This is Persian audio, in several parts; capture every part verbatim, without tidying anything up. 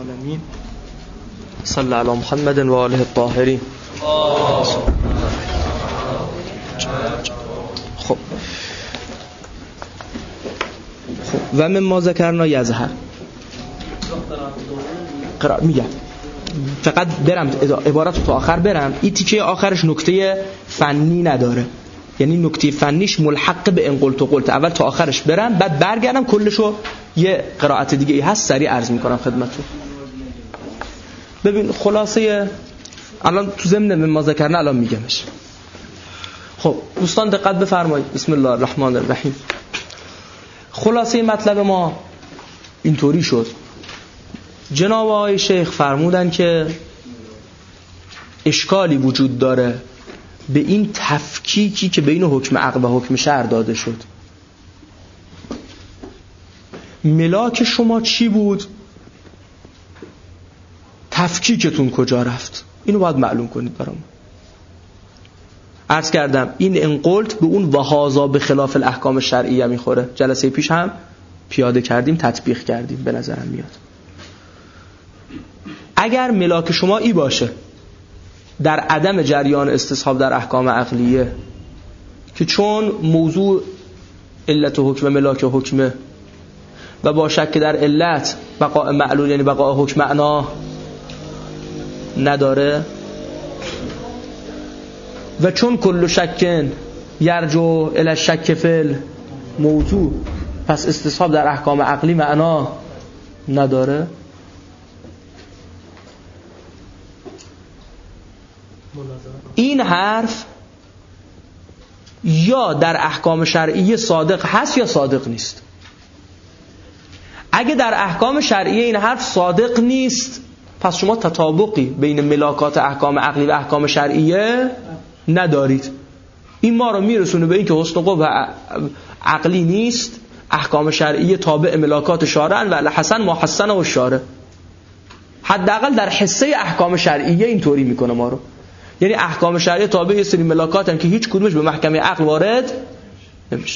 العالمین صلی علی محمد و آله الطاهرین. خب خب و من ما ذکرنا یظهر قرار میگم فقط برم عبارت تو آخر برم. این تیکه آخرش نکته فنی نداره، یعنی نکته فنیش ملحق به ان قلت و قلت. اول تا آخرش برم بعد برگردم کلشو یه قرائت دیگه ای هست سریع عرض میکنم خدمتتون. ببین خلاصه الان تو ضمن ما ذکرنا الان میگمش. خب دوستان دقت بفرمایید. بسم الله الرحمن الرحیم. خلاصه مطلب ما اینطوری شد. جناب آقای شیخ فرمودن که اشکالی وجود داره به این تفکیکی که بین حکم عقل و حکم شرع داده شد. ملاک شما چی بود؟ تفکیکتون کجا رفت؟ اینو باید معلوم کنید برام. عرض کردم این انقلت به اون وهازا به خلاف الاحکام شرعیه میخوره. جلسه پیش هم پیاده کردیم، تطبیق کردیم، به نظرم میاد. اگر ملاک شما ای باشه در عدم جریان استصحاب در احکام عقلیه که چون موضوع علت و حکم ملاک و حکمه و با شک در علت بقاء معلول یعنی بقاء حکم معنا نداره و چون کل شکن یرجو الی الشک فی موضوع پس استصحاب در احکام عقلی معنا نداره. این حرف یا در احکام شرعیه صادق هست یا صادق نیست. اگه در احکام شرعیه این حرف صادق نیست پس شما تطابقی بین ملاکات احکام عقلی و احکام شرعیه ندارید. این ما رو میرسونه به این که حسن قبح عقلی نیست، احکام شرعیه تابع ملاکات شارعن و الحسن ما حسنه و شارع. حداقل در حصه احکام شرعیه اینطوری میکنه ما رو. یعنی احکام شرعیه تابع یه سری ملاکات هم که هیچ کدومش به محکمه عقل وارد نمیشه.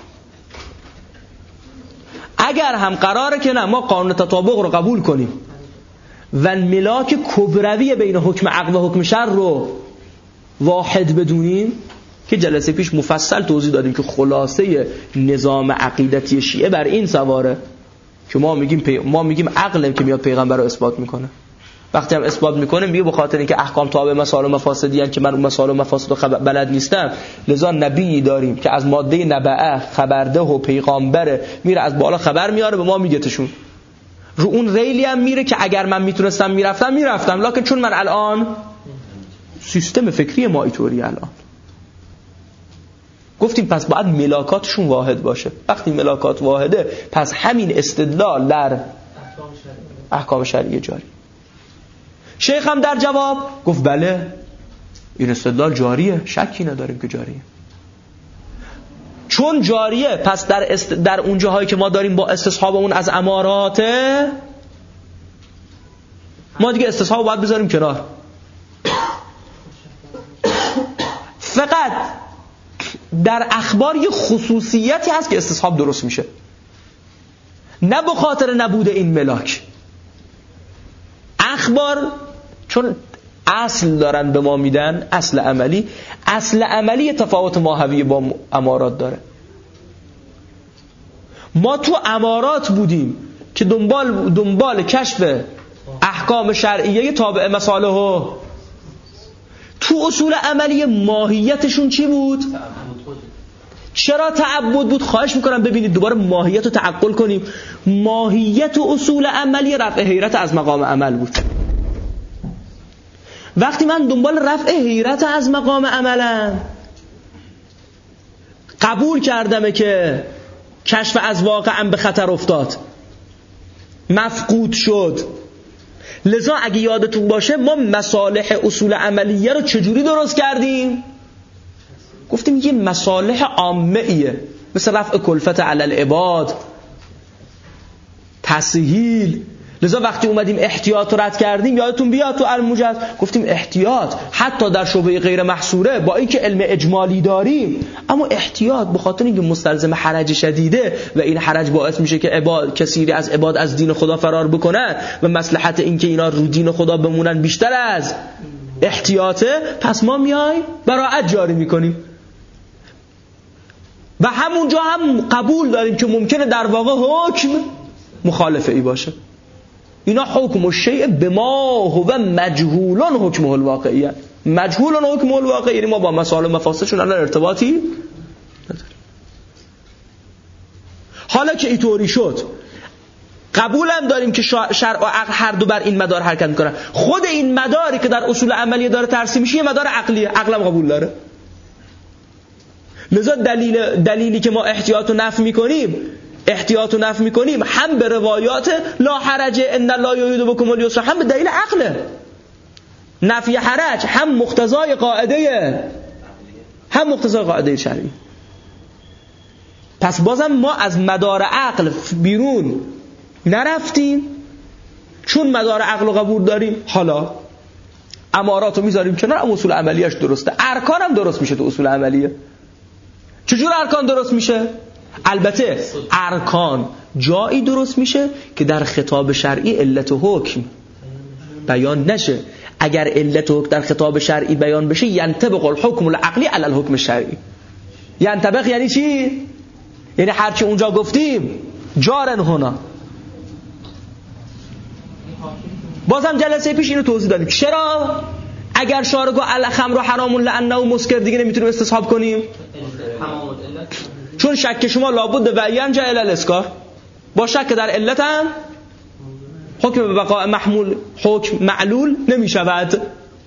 اگر هم قراره که نه ما قانون تطابق رو قبول کنیم و ملاک کبروی بین حکم عقل و حکم شرع رو واحد بدونیم که جلسه پیش مفصل توضیح دادیم که خلاصه نظام عقیدتی شیعه بر این سواره که ما میگیم پی... ما میگیم عقلم که میاد پیغمبر رو اثبات میکنه. وقتی هم اثبات میکنه میگه به خاطر اینکه احکام تابع مسائل و مفاسدی ان که من اون مسائل و مفاسد رو خبر... بلد نیستم، لذا نبی داریم که از ماده نبعه خبرده و پیغمبره میره از بالا خبر میاره به ما میگتشون. رو اون ریلی هم میره که اگر من میتونستم میرفتم میرفتم، لکن چون من الان سیستم فکری ما اینطوری الان گفتیم پس باید ملاکاتشون واحد باشه. وقتی ملاکات واحده پس همین استدلال در احکام شرعیه جاری. شیخ هم در جواب گفت بله این استدلال جاریه، شکی نداریم که جاریه. چون جاریه پس در است... در اون جاهایی که ما داریم با استصحابمون از اماراته ما دیگه استصحاب باید بذاریم کنار. فقط در اخبار یه خصوصیتی هست که استصحاب درست میشه، نه به خاطر نبود این ملاک. اخبار چون اصل دارن به ما میدن، اصل عملی، اصل عملی تفاوت ماهوی با امارات داره. ما تو امارات بودیم که دنبال دنبال کشف احکام شرعیه تابع مصالح. تو اصول عملی ماهیتشون چی بود؟ چرا تعبد بود؟ خواهش میکنم ببینید دوباره ماهیت رو تعقل کنیم. ماهیت و اصول عملی رفع حیرت از مقام عمل بود. وقتی من دنبال رفع حیرت از مقام عملم، قبول کردم که کشف از واقعا به خطر افتاد، مفقود شد. لذا اگه یادتون باشه ما مصالح اصول عملیه رو چجوری درست کردیم؟ گفتیم یه مصالح عامه ایه، مثل رفع کلفت علی العباد، تسهیل، لذا وقتی اومدیم احتیاط رو رد کردیم، یادتون بیاد تو الموجز گفتیم احتیاط حتی در شبهه غیر محصوره با اینکه علم اجمالی داریم، اما احتیاط به خاطر اینکه مستلزم حرج شدیده و این حرج باعث میشه که عباد کثیری از عباد از دین خدا فرار بکنن و مصلحت این که اینا رو دین خدا بمونن بیشتر از احتیاطه، پس ما میایم براءت جاری میکنیم و همونجا هم قبول داریم که ممکنه در واقع حکم مخالف ای باشه. اینا حکم الشیء بما هو مجهول حکمه الواقعی، مجهول حکمه الواقعی، یعنی ما با مسائل و مفاسدشون الان ارتباطی نداریم. حالا که اینطوری شد قبول هم داریم که شرع و عقل هر دو بر این مدار حرکت میکنن. خود این مداری که در اصول عملی داره ترسیم میشه یه مدار عقلیه، عقل هم قبول داره. لذا دلیل دلیلی که ما احتیاط و نفی میکنیم احتیاط و نفی میکنیم هم به روایات لا حرج ان لا یرید بكم اليسر، هم به دلیل عقله. نفی حرج هم مقتضای قاعده هم مقتضای قاعده شرعی. پس بازم ما از مدار عقل بیرون نرفتیم چون مدار عقل رو قبول داریم. حالا امارات رو میذاریم کنار، اما اصول عملیش درسته. ارکان هم درست میشه تو اصول عملیه. چجور ارکان درست میشه؟ البته ارکان جایی درست میشه که در خطاب شرعی علت و حکم بیان نشه. اگر علت و حکم در خطاب شرعی بیان بشه ینطبق الحکم العقلی علی الحکم الشرعی. ینطبق یعنی چی؟ یعنی هرچی اونجا گفتیم جارن هنا. بازم جلسه پیش اینو توضیح دادیم چرا اگر شارع گفت الخمر حرام لانه مسکر دیگه نمیتونیم استصحاب کنیم، چون شک شما لابد بیان جعل الاسکار، با شک در علت هم حکم به بقاء محمول حکم معلول نمی شود.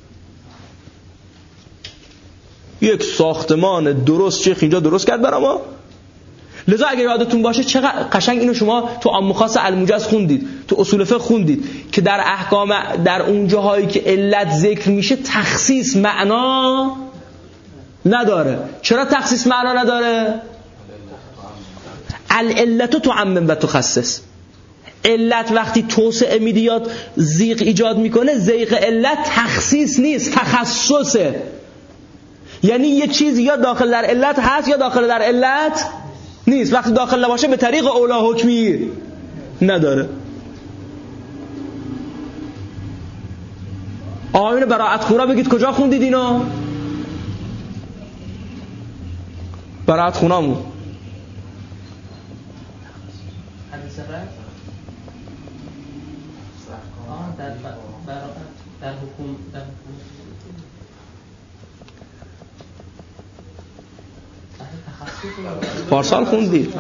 یک ساختمان درست شیخ اینجا درست کرد برای ما. لذا اگر یادتون باشه چقدر قشنگ اینو شما تو عام خاص الموجز خوندید، تو اصول فقه خوندید که در احکام در اون جاهایی که علت ذکر میشه تخصیص معنا نداره. چرا تخصیص معنا نداره؟ العلت تعمم و تخصص. علت وقتی توسعه میده یا زیغ ایجاد میکنه، زیغ علت تخصیص نیست، تخصصه. یعنی یه چیز یا داخل در علت هست یا داخل در علت نیست. وقتی داخل نباشه به طریق اولا حکمی نداره. آیین براءت خورا بگید کجا خوندید اینو؟ براءت خونامون در در حکم در پارسال خوندید.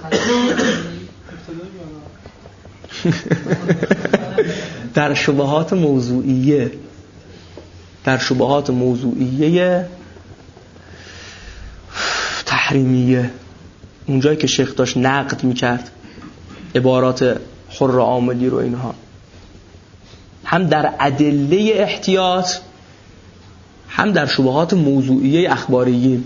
در شبهات موضوعیه در شبهات موضوعیه تحریمیه، اونجایی که شیخ داشت نقد میکرد عبارات حر عاملی رو، اینها هم در ادله احتیاط هم در شبهات موضوعیه اخباریین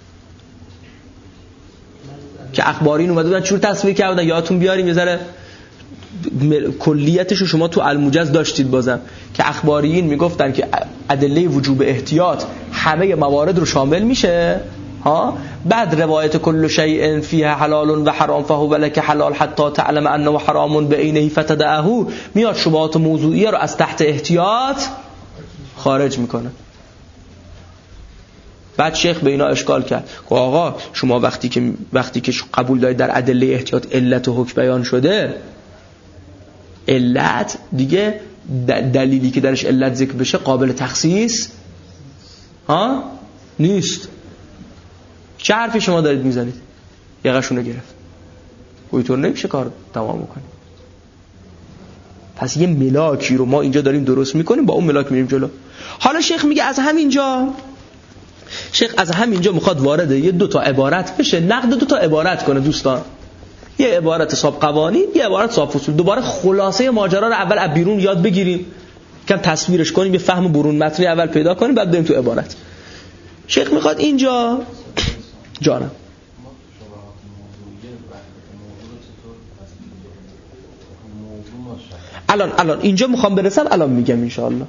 که اخبارین اومده بودن چور تصویر کردن. یادتون بیاریم یه ذره کلیتش رو شما تو الموجز داشتید بازم، که اخباریین میگفتن که ادله وجوب احتیاط همه موارد رو شامل میشه ها. بعد روایت کل شیء فیه حلال و حرام فهو لک حلال حتی تعلم انه حرام بعینه فتدعه، میاد شبهات موضوعیه رو از تحت احتیاط خارج میکنه. بعد شیخ به اینا اشکال کرد که آقا شما وقتی که وقتی که قبول دارید در ادله احتیاط علت و حکم بیان شده، علت دیگه دلیلی که درش علت ذکر بشه قابل تخصیص ها نیست. چه حرفی شما دارید میزنید؟ یقشونو گرفت. اینطور نمیشه کار تمام بکنیم. پس یه ملاکی رو ما اینجا داریم درست میکنیم، با اون ملاک میریم جلو. حالا شیخ میگه از همینجا شیخ از همینجا میخواد وارد یه دو تا عبارت بشه، نقد دو تا عبارت کنه دوستان. یه عبارت صاحب قوانین، یه عبارت صاحب فصول. دوباره خلاصه ماجرا رو اول از بیرون یاد بگیریم، کم تصویرش کنیم، یه فهم برون متنی اول پیدا کنیم، بعد بریم تو عبارت. شیخ میخواد اینجا جانم الان الان اینجا میخوام برسم، الان میگم ان شاء الله.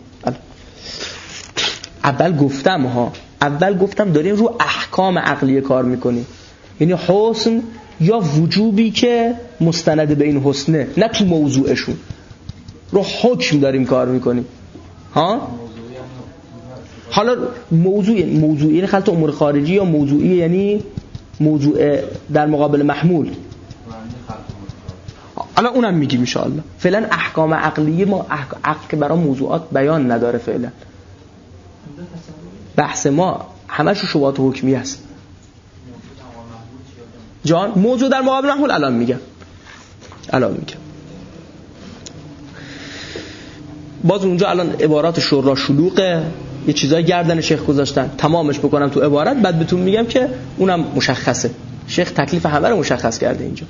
اول گفتم ها اول گفتم داریم رو احکام عقلی کار میکنیم، یعنی حسن یا وجوبی که مستند به این حسنه، نه تو موضوعشون، رو حکم داریم کار میکنیم ها. حالا موضوع موضوعی یعنی خلط امور خارجی، یا موضوعی یعنی موضوع در مقابل محمول. حالا اونم میگیم ان شاء الله. فعلا احکام عقلی ما عقل که برای موضوعات بیان نداره، فعلا بحث ما همش شبهات حکمی است. جان موضوع در مقابل محمول الان میگم الان میگم باز اونجا الان عبارات شورا شلوغه، یه چیزای گردن شیخ گذاشتن، تمامش بکنم تو عبارت بعد بهتون میگم که اونم مشخصه. شیخ تکلیف همه رو مشخص کرده اینجا.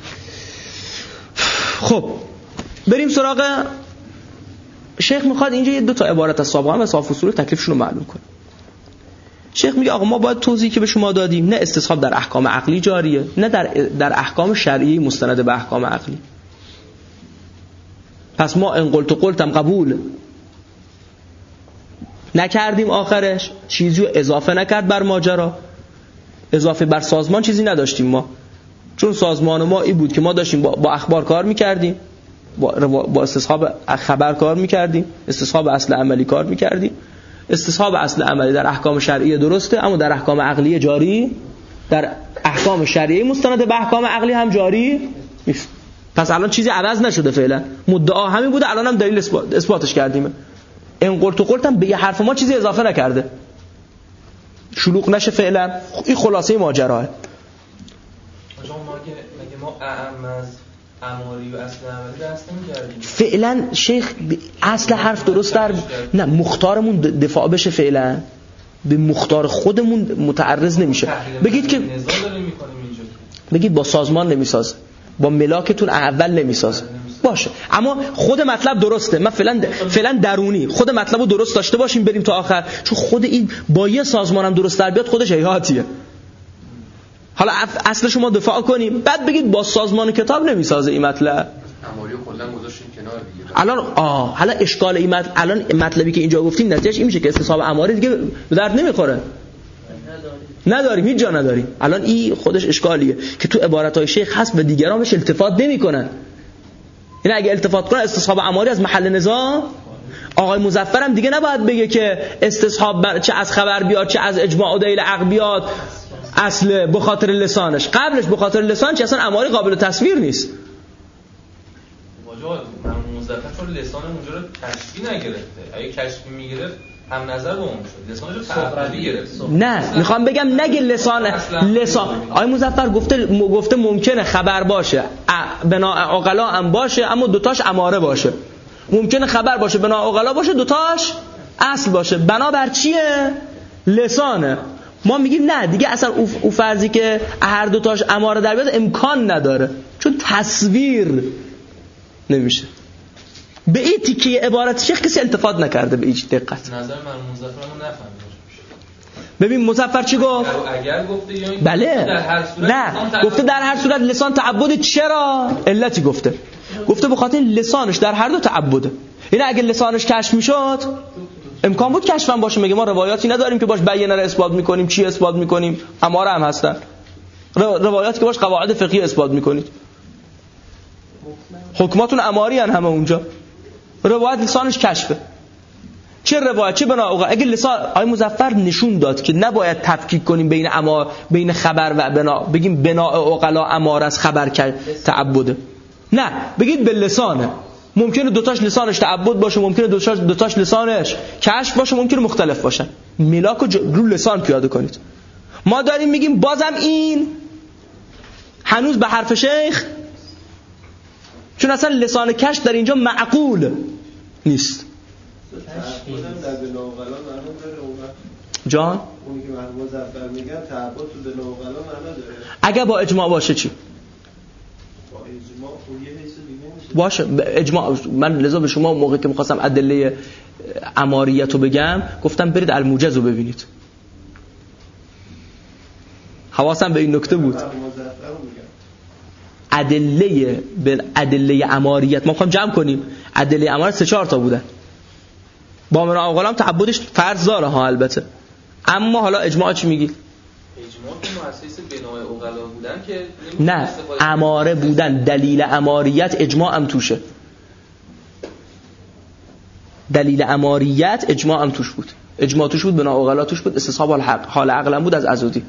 خب بریم سراغ شیخ. میخواد اینجا یه دو تا عبارت از سابقه و صاف اصول تکلیفشون رو معلوم کنه. شیخ میگه آقا ما باید توضیحی که به شما دادیم نه استصحاب در احکام عقلی جاریه، نه در در احکام شرعی مستند به احکام عقلی. پس ما ان قلت قلتم قبول نکردیم، آخرش چیزی رو اضافه نکرد بر ماجرا، اضافه بر سازمان چیزی نداشتیم ما، چون سازمان ما این بود که ما داشتیم با, با اخبار کار میکردیم، با, با استصحاب خبر کار میکردیم، استصحاب اصل عملی کار میکردیم. استصحاب اصل عملی در احکام شرعی درسته، اما در احکام عقلی جاری، در احکام شرعی مستند به احکام عقلی هم جاری نیست. پس الان چیزی عوض نشده، فعلا مدعا همین بوده، الان هم دلیل اثبات اثباتش کردیم. این قلت و قلتم به یه حرف ما چیزی اضافه نکرده، شلوغ نشه فعلا. این خلاصه ماجراه. شما ما که مگه ما اعم از اماری و اصل عملی دست نمی‌کردیم؟ فعلا شیخ اصل حرف درست در نه مختارمون دفاع بشه، فعلا به مختار خودمون متعرض نمیشه. بگید که بگید با سازمان نمیساز، با ملاکتون اول نمیساز باشه، اما خود مطلب درسته. من فعلا فعلا درونی خود مطلبو درست داشته باشیم بریم تا آخر، چون خود این با یه سازمانم درست در بیاد خودش هیهاتیه. حالا اصل شما دفاع کنیم، بعد بگید با سازمان کتاب نمیسازه این مطلب. اماری کلا گذاشتیم کنار دیگه. الان آه حالا اشکال این مطلب، الان مطلبی که اینجا گفتیم نتیجهش این میشه که استصحاب اماری دیگه به درد نمیخوره. نداریم، هیچ جا نداریم. الان این خودش اشکالیه که تو عبارت‌های شیخ هست و دیگران بهش التفات نمی‌کنن. یعنی اگه التفات کنن استصحاب اماری از محل نزاع، آقای مظفر هم دیگه نباید بگه که استصحاب بر... چه از خبر بیاد چه از اجماع و دلیل عقل بیاد اصل به خاطر لسانش، قبلش به خاطر لسان چه اصلا اماری قابل تصویر نیست. واجب من مظفر چون لسان اونجا رو کشفی نگرفته، اگه کشفی میگرفت هم نظر با اون شد، لسانش رو تعبدی گرفت. نه میخوام بگم نگه لسان لسان آقای مظفر گفته گفته ممکنه خبر باشه بنا عقلا هم باشه اما دوتاش اماره باشه، ممکنه خبر باشه بنا عقلا باشه دوتاش اصل باشه. بنابر چیه؟ لسانه. ما میگیم نه دیگه اصلا او فرضی که هر دوتاش اماره در بیاد امکان نداره، چون تصویر نمیشه. به این تیکه عبارت شیخ کسی التفات نکرده به هیچ دقت. نظر من مظفرمو نفهمیدم. ببین مظفر چی گفت؟ اگر گفته یا بله در هر صورت نه گفته در هر صورت لسان تعبد. چرا؟ علتی گفته گفته به خاطر لسانش در هر دو تعبده. یعنی اگه لسانش کشف میشد امکان بود کشف هم باشه. مگه ما روایاتی نداریم که باش بیانه رو اثبات میکنیم؟ چی اثبات میکنیم؟ اماره هم هستن روایاتی که باش قواعد فقهی اثبات میکنید. حکماتون اماری ان همه اونجا. روایت لسانش کشفه. چه روایت چه بنا اوقا اگه لسان آقای مظفر نشون داد که نباید تفکیک کنیم بین اما بین خبر و بنا، بگیم بنا عقلا امار از خبر تعبده، نه بگید به لسانه. ممکنه دوتاش لسانش تعبد باشه، ممکنه دوتاش دوتاش لسانش کشف باشه، ممکنه مختلف باشن. ملاکو رو لسان پیاده کنید. ما داریم میگیم بازم این هنوز به حرف شیخ، چون اصلا لسان کشف در اینجا معقول نیست. جان اونی که مرحوم مظفر میگن تعبد تو دل عقلا معنا داره. اگه با اجماع باشه چی؟ با اجماع اون یه حیث دیگه میشه. باشه اجماع. من لذا به شما موقعی که می‌خواستم ادله اماریت رو بگم گفتم برید الموجز رو ببینید. حواسم به این نکته بود. ادله به ادله اماریت ما می‌خوام جمع کنیم. ادله اماره سه چهار تا بودن. با بنا عقلا هم تعبدش فرض داره ها البته. اما حالا اجماع چی میگی؟ اجماع که مؤسس بنای عقلا بودن که نه، اماره بودن، دلیل اماریت اجماع هم توشه. دلیل اماریت اجماع هم توش بود. اجماع توش بود، بنا عقلا توش بود، استصحاب الحق حال عقلا بود از عزودی.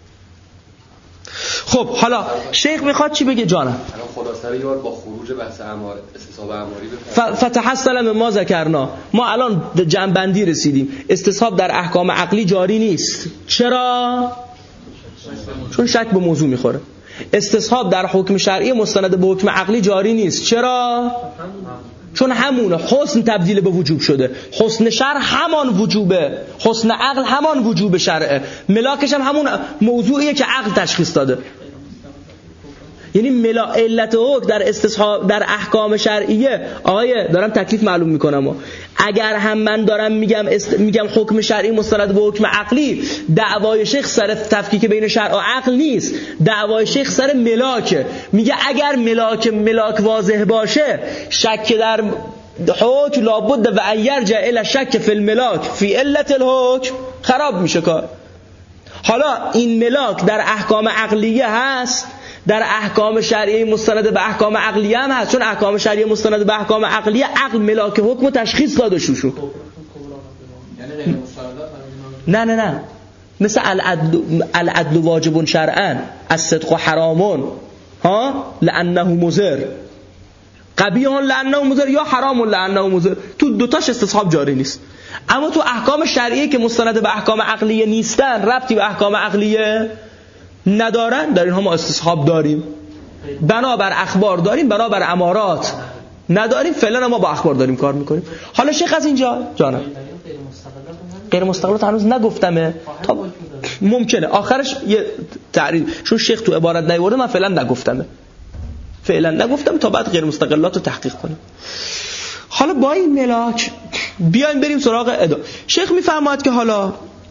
خب حالا شیخ میخواد چی بگه جانم؟ الان خلاصه یار با خروج بحث اماره استصحاب اماری به فتحصل ما ذکرنا، ما الان جنبندی رسیدیم. استصحاب در احکام عقلی جاری نیست. چرا؟ چون شک به موضوع میخوره. استصحاب در حکم شرعی مستند به حکم عقلی جاری نیست. چرا؟ چون همونه. حسن تبدیل به وجوب شده. حسن شرع همان وجوبه، حسن عقل همان وجوب شرعه، ملاکش هم همون موضوعیه که عقل تشخیص داده. یعنی ملا علت حکم در استصحاب در احکام شرعیه. آقای دارم تکلیف معلوم میکنم، اگر هم من دارم میگم است... میگم حکم شرعی مستند به حکم عقلی، دعوای شیخ سر تفکیک بین شرع و عقل نیست، دعوای شیخ سر ملاکه. میگه اگر ملاک ملاک واضح باشه، شک در حکم لابد و ایرجع الی شک فی الملاک فی علت الحکم، خراب میشه کار. حالا این ملاک در احکام عقلیه هست، در احکام شرعی مستند به احکام عقلیه هم هست، چون احکام شرعی مستند به احکام عقلیه عقل ملاک حکم تشخیص داده شوشو. نه نه نه مثل العدل العدل واجب شرعا، الصدق حرام ها لانه مضر، قبیح لانه مضر، یا حرام لانه مضر. تو دوتاش استصحاب جاری نیست. اما تو احکام شرعی که مستند به احکام عقلیه نیستن، ربطی به احکام عقلیه ندارن، در اینها ما استصحاب داریم. بنابر اخبار داریم، بنابر امارات نداریم. فعلا ما با اخبار داریم کار میکنیم. حالا شیخ از اینجا جانم غیر مستقلات هنوز نگفتمه، تا ممکنه آخرش یه تعریف، چون شیخ تو عبارت نیورده من فعلا نگفتمه، فعلا نگفتم تا بعد غیر مستقلات رو تحقیق کنیم. حالا با این ملاک بیایم بریم سراغ ادا. شیخ میفرماید که حالا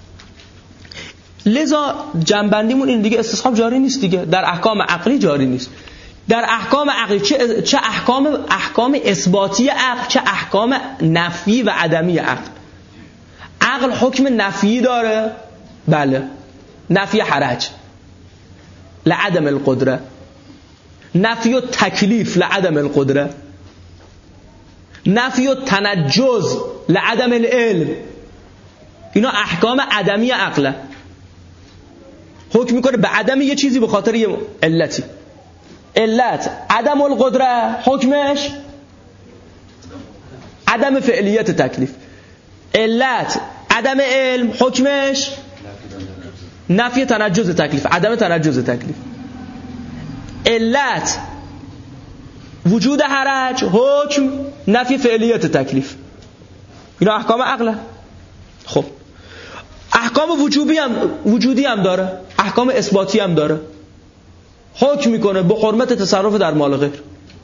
لذا جنبندیمون این دیگه استصحاب جاری نیست دیگه، در احکام عقلی جاری نیست. در احکام عقلی چه چه احکام احکام اثباتی عقل، چه احکام نفی و عدمی عقل. عقل حکم نفی داره، بله، نفی حرج لعدم القدره، نفی و تکلیف لعدم القدره، نفی و تنجز لعدم العلم. اینا احکام عدمی عقله. حکم میکنه به عدم یه چیزی به خاطر یه علتی. علت عدم القدره، حکمش عدم فعلیت تکلیف. علت عدم علم، حکمش نفی تنجز تکلیف، عدم تنجز تکلیف. علت وجود حرج، حکم نفی فعلیت تکلیف. اینا احکام عقله. خب احکام وجوبی هم وجودی هم داره، احکام اثباتی هم داره. حکم میکنه به حرمت تصرف در مال غیر،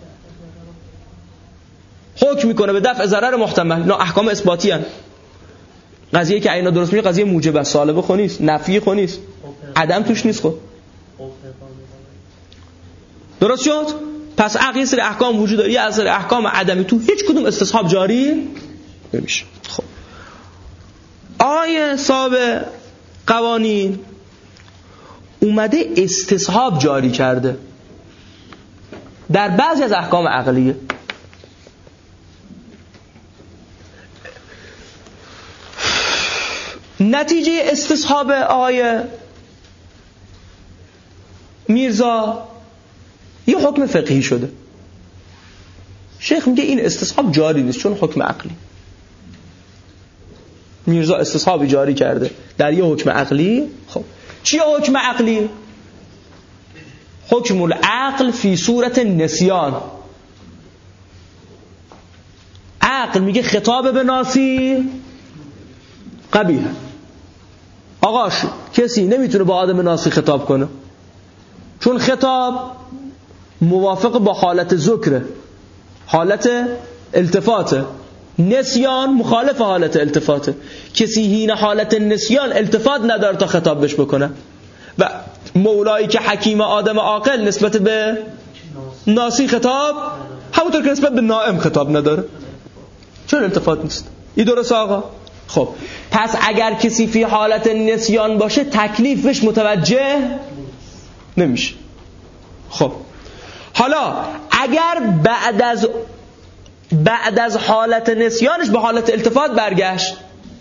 حکم میکنه به دفع ضرر محتمل. اینا احکام اثباتی هم. قضیه که اینا درست میشه قضیه موجب سالبه خو نیست، نفی خو نیست، عدم توش نیست. خو درست شد؟ پس عقل یه سری احکام وجود داره، یه سری احکام عدمی، تو هیچ کدوم استصحاب جاری نمیشه. خب آیه صاحب قوانین اومده استصحاب جاری کرده در بعضی از احکام عقلیه. نتیجه استصحاب آیه میرزا یه حکم فقهی شده. شیخ میگه این استصحاب جاری نیست چون حکم عقلی. میرزا استصحابی جاری کرده در یه حکم عقلی. خب چیه حکم عقلی؟ حکم العقل فی صورت نسیان. عقل میگه خطاب به ناسی قبیح. آقاش کسی نمیتونه با آدم ناسی خطاب کنه چون خطاب موافق با حالت ذکر، حالت التفاته. نسیان مخالف حالت التفاته. کسی هین حالت نسیان التفات نداره تا خطاب بش بکنه. و مولایی که حکیم آدم عاقل نسبت به ناسی خطاب همونطور که نسبت به نائم خطاب نداره، چون التفات نیست. این درسته آقا؟ خب پس اگر کسی فی حالت نسیان باشه تکلیفش متوجه نمیشه. خب حالا اگر بعد از بعد از حالت نسیانش به حالت التفات برگشت،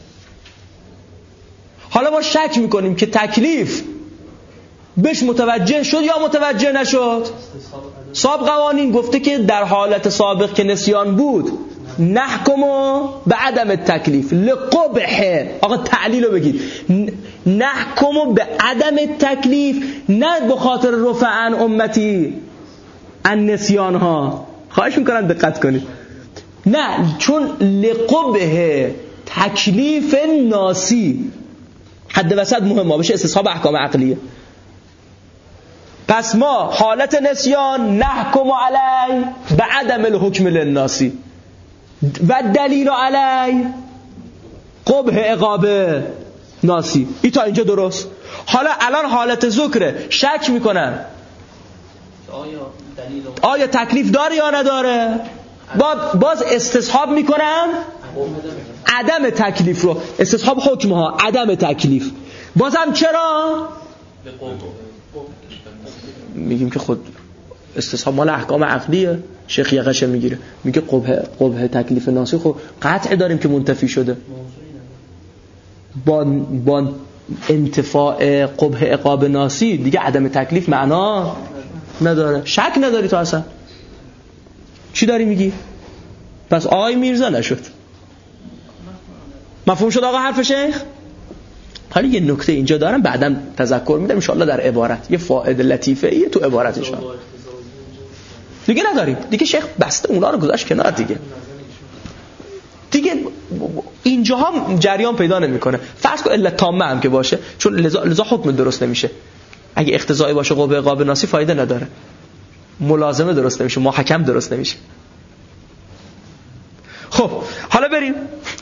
حالا ما شک میکنیم که تکلیف بهش متوجه شد یا متوجه نشد. صاحب قوانین گفته که در حالت سابق که نسیان بود نحکمو به عدم تکلیف لقبح. آقا تعلیل رو بگید، نحکمو به عدم تکلیف، نه به خاطر رفع عن امتی ان نسیان ها. خواهش میکنم دقت کنید، نه چون لقبح تکلیف ناسی حد وسط مهمه بشه استصحاب احکام عقلیه. پس ما حالت نسیان نحکم علی به عدم الحکم للناسی و دلیل علی قبح عقاب ناسی. ای تا اینجا درست. حالا الان حالت ذکره، شک میکنن آیا تکلیف داره یا نداره، باز استصحاب میکنم عدم تکلیف رو، استصحاب حکم ها عدم تکلیف. بازم چرا میگیم که خود استصحاب مال احکام عقلیه. شیخ یقشه میگیره میگه قبح قبح تکلیف ناسی خب قطع داریم که منتفی شده، با با انتفاع قبح عقاب ناسی دیگه عدم تکلیف معنا نداره. شک نداری تو اصلا چی داری میگی؟ پس آقای میرزا نشد. مفهوم شد آقا حرف شیخ؟ حالا یه نکته اینجا دارم بعدم تذکر میدم ان شاءالله در عبارت، یه فائده لطیفه ایه تو عبارت ان شاءالله. دیگه نداریم دیگه، شیخ بسته اونا رو گذاشت کنار دیگه. دیگه اینجاها جریان پیدا نمیکنه. فرض کن علت تامه هم که باشه، چون لذا, لذا حکم درست نمیشه. اگه اقتضایی باشه قبح عقاب ناسی فایده نداره، ملازمه درست نمیشه، محکم درست نمیشه. خب حالا بریم.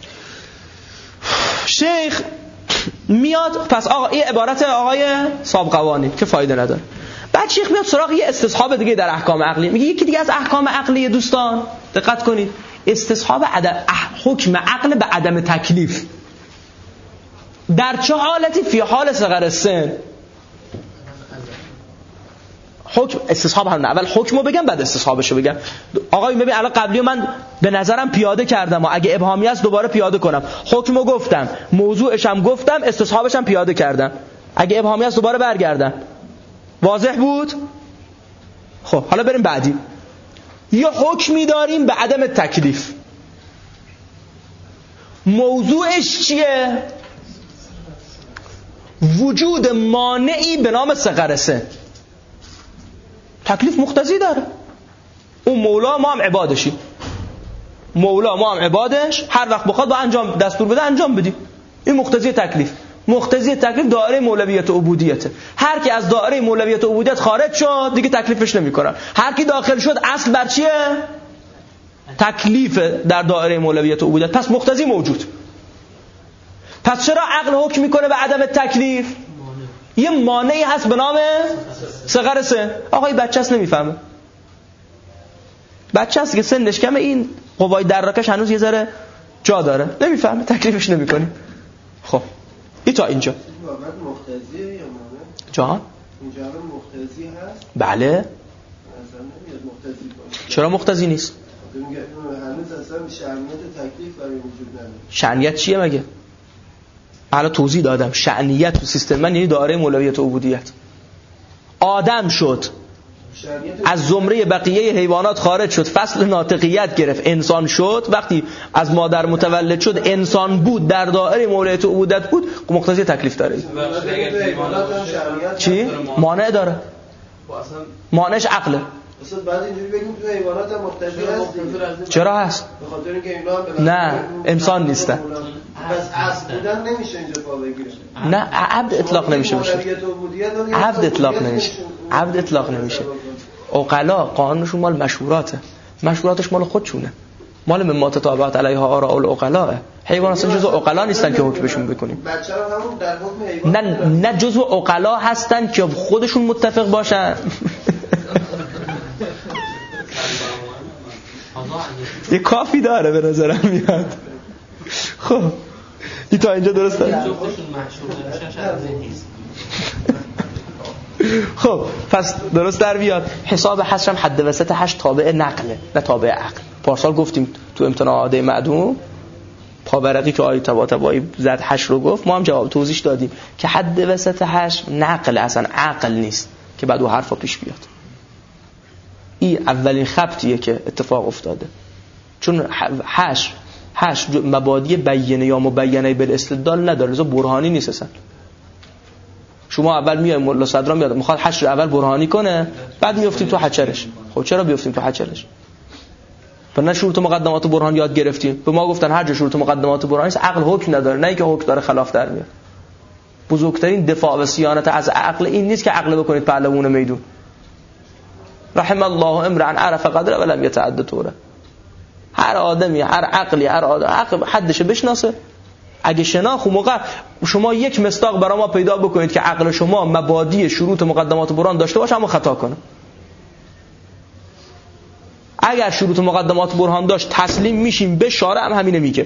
شیخ میاد پس آقا این عبارت آقای صاحب قوانین که فایده نداره. بعد شیخ میاد سراغ یه استصحاب دیگه در احکام عقلی. میگه یکی دیگه از احکام عقلی دوستان دقت کنید، استصحاب عدم حکم عقل به عدم تکلیف. در چه حالتی؟ فی حال صغر سن. حکم استصحاب هم اول حکمو بگم بعد استصحابشو بگم. آقا ببین الان قبلی من به نظرم پیاده کردم و اگه ابهامی است دوباره پیاده کنم. حکمو گفتم، موضوعش هم گفتم، استصحابش هم پیاده کردم. اگه ابهامی است دوباره برگردم. واضح بود؟ خب حالا بریم بعدی. یه حکمی داریم به عدم تکلیف. موضوعش چیه؟ وجود مانعی به نام صغر سن. تکلیف مقتضی داره. اون مولا ما هم عبادشی. مولا ما هم عبادش، هر وقت بخواد با انجام دستور بده انجام بدیم. این مقتضی تکلیف. مقتضی تکلیف دایره مولویت و عبودیته. هر کی از دایره مولویت و عبودیت خارج شد دیگه تکلیفش نمیکنن. هر کی داخل شد اصل بر چیه؟ تکلیف در دایره مولویت و عبودیت. پس مقتضی موجود. پس چرا عقل حکم میکنه به عدم تکلیف؟ یه مانعی هست به نام صغر سن. آقای بچه هست نمیفهمه. بچه هست که سنش کمه، این قوای دراکش هنوز یه ذره جا داره، نمیفهمه، تکلیفش نمیکنیم. خب این تا اینجا مقتضیه یا مانع؟ جان اینجا مقتضی هست؟ بله. اصلا نمیاد مقتضی باشه. چرا مقتضی نیست؟ میگه هنوز اصلا شأنیت تکلیف برای وجود نداره. شأنیت چیه مگه؟ حالا توضیح دادم. شأنیت تو سیستم من یعنی دایره مولویت و عبودیت. آدم شد از زمره بقیه حیوانات خارج شد، فصل ناطقیت گرفت، انسان شد. وقتی از مادر متولد شد انسان بود، در دایره مولویت و عبودیت بود، مقتضی تکلیف داره. چی؟ مانع داره. مانعش عقله. اصلا بعد اینجوری بگیم تو حیوانات هم مقتضی هست. چرا هست؟ به خاطر اینکه اینا هم نه انسان نیستن. پس اصل بودن نمیشه اینجا پا بگیره. نه عبد اطلاق نمیشه بشه. عبد اطلاق نمیشه. عبد اطلاق نمیشه. عقلا قانونشون مال مشهوراته. مشهوراتش مال خودشونه. مال مما تتابعت علیها آراء العقلاء. حیوانات اصلا جزء عقلا نیستن که حکمشون بکنیم. بچه‌ها همون در حکم حیوان. نه نه جزء عقلا هستن که خودشون متفق باشن. یه کافی داره به نظرم میاد. خب این تا اینجا درسته؟ جفتشون مشهور نمیشن شاید ذهنی است. خب پس درست در بیاد حساب حشرم حد وسط حش تابع نقله نه تابع عقل. پارسال گفتیم تو امتناعات معدوم پاورقی که آیه طباطبایی زد حش رو گفت، ما هم جواب توضیح دادیم که حد وسط حش نقل اصلا عقل نیست که بعد او حرفا پیش بیاد. این اولین خبطیه که اتفاق افتاده، چون حش حش مبادی بیانه یا مبینه بالاستدلال نداره، لذا برهانی نیست اصلا. شما اول میای مولا صدران میاد میخواد حشر اول برهانی کنه، بعد میافتیم تو حچرش. خب چرا بیافتیم تو حچرش؟ نه شروط مقدمات برهان یاد گرفتیم. به ما گفتن هر جا شروط مقدمات برهان است عقل حکم نداره، نه اینکه حکم داره خلاف در میاد. بزرگترین دفاع و صیانت از عقل این نیست که عقل بکنید پهلوان میدون. رحم الله امرا عرف قدر ولم يتعد طوره. هر آدمی، هر عقلی، هر آدم عقل حدش بشناسه. اگه شناخت موقع شما یک مصداق برای ما پیدا بکنید که عقل شما مبادی شروط مقدمات برهان داشته باشه، اما خطا کنه. اگر شروط مقدمات برهان داشت تسلیم میشیم به شارع، هم همینه میگه.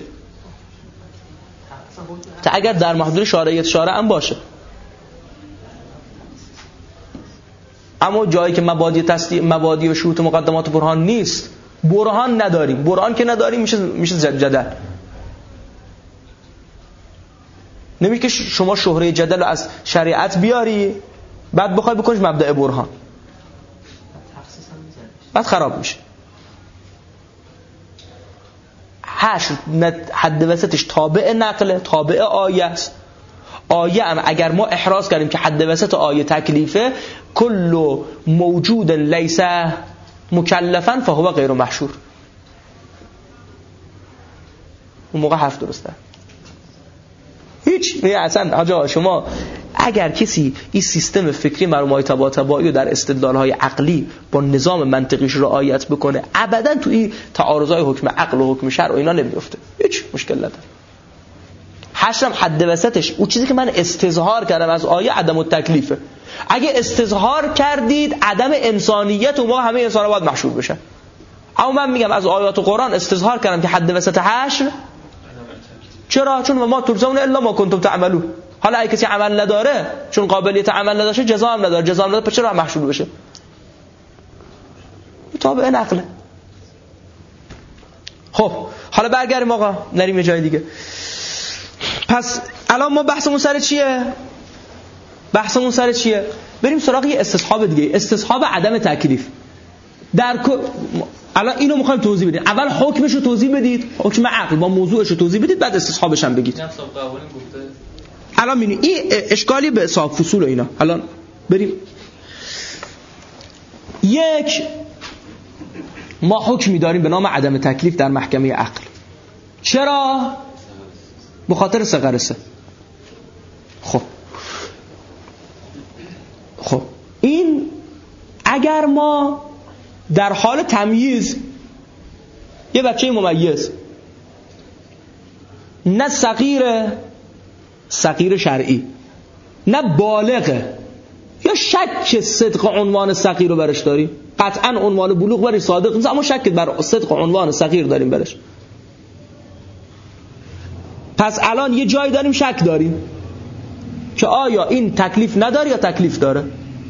تا اگر در محدود شارعیت شارع هم باشه. اما جایی که مبادی تسلیم مبادی و شروط مقدمات برهان نیست، برهان نداریم. برهان که نداریم میشه میشه جدل. نمیشه که شما شهره جدل رو از شریعت بیاری بعد بخوای بکنیش مبدأ برهان، بعد خراب میشه. حشر حد وسطش تابع نقله، تابع آیه است. آیه هم اگر ما احراز کردیم که حد وسط آیه تکلیفه، کل موجود لیس مکلفا فهو غیر محشور. اون موقع حرف درسته. هیچ نه اصلا آجا شما اگر کسی این سیستم فکری مرمای طباطبایی رو در استدلال‌های عقلی با نظام منطقیش رعایت بکنه، ابدا تو این تعارض‌های حکم عقل و حکم شرع و اینا نمیفته، هیچ مشکل نداره. حشرم حد وسطش اون چیزی که من استظهار کردم از آیه عدم التکلیفه. اگه استظهار کردید عدم انسانیت، اون موقع همه انسان‌ها باید محشور بشن. اما من میگم از آیات قرآن استظهار کردم که حد وسط حشر. چرا؟ چون ما ترجمون الا ما کنتم تعملون. حالا اگه کسی عمل نداره، چون قابلیت عمل نداره، جزا هم نداره، جزا هم نداره، پس چرا محشور بشه؟ تابع نقله. خب حالا برگردیم آقا، نریم یه جای دیگه. پس الان ما بحثمون سر چیه؟ بحثمون سر چیه؟ بریم سراغ یه استصحاب دیگه، استصحاب عدم تکلیف. در الان اینو میخوایم توضیح بدید. اول حکمش رو توضیح بدید، حکم عقل با موضوعش رو توضیح بدید، بعد استصحابش هم بگید. الان ببینید این اشکالی به صاحب فصول و اینا. الان بریم یک، ما حکمی داریم به نام عدم تکلیف در محکمه عقل. چرا؟ به خاطر صغرسه. خب خب این اگر ما در حال تمییز یه بچه ممیز، نه صغیره، صغیر شرعی، نه بالغه، یا شک صدق عنوان صغیر رو برش داریم، قطعا عنوان بلوغ برش صادق نیست، اما شک بر صدق عنوان صغیر داریم برش. پس الان یه جایی داریم شک داریم که آیا این تکلیف نداره یا تکلیف داره.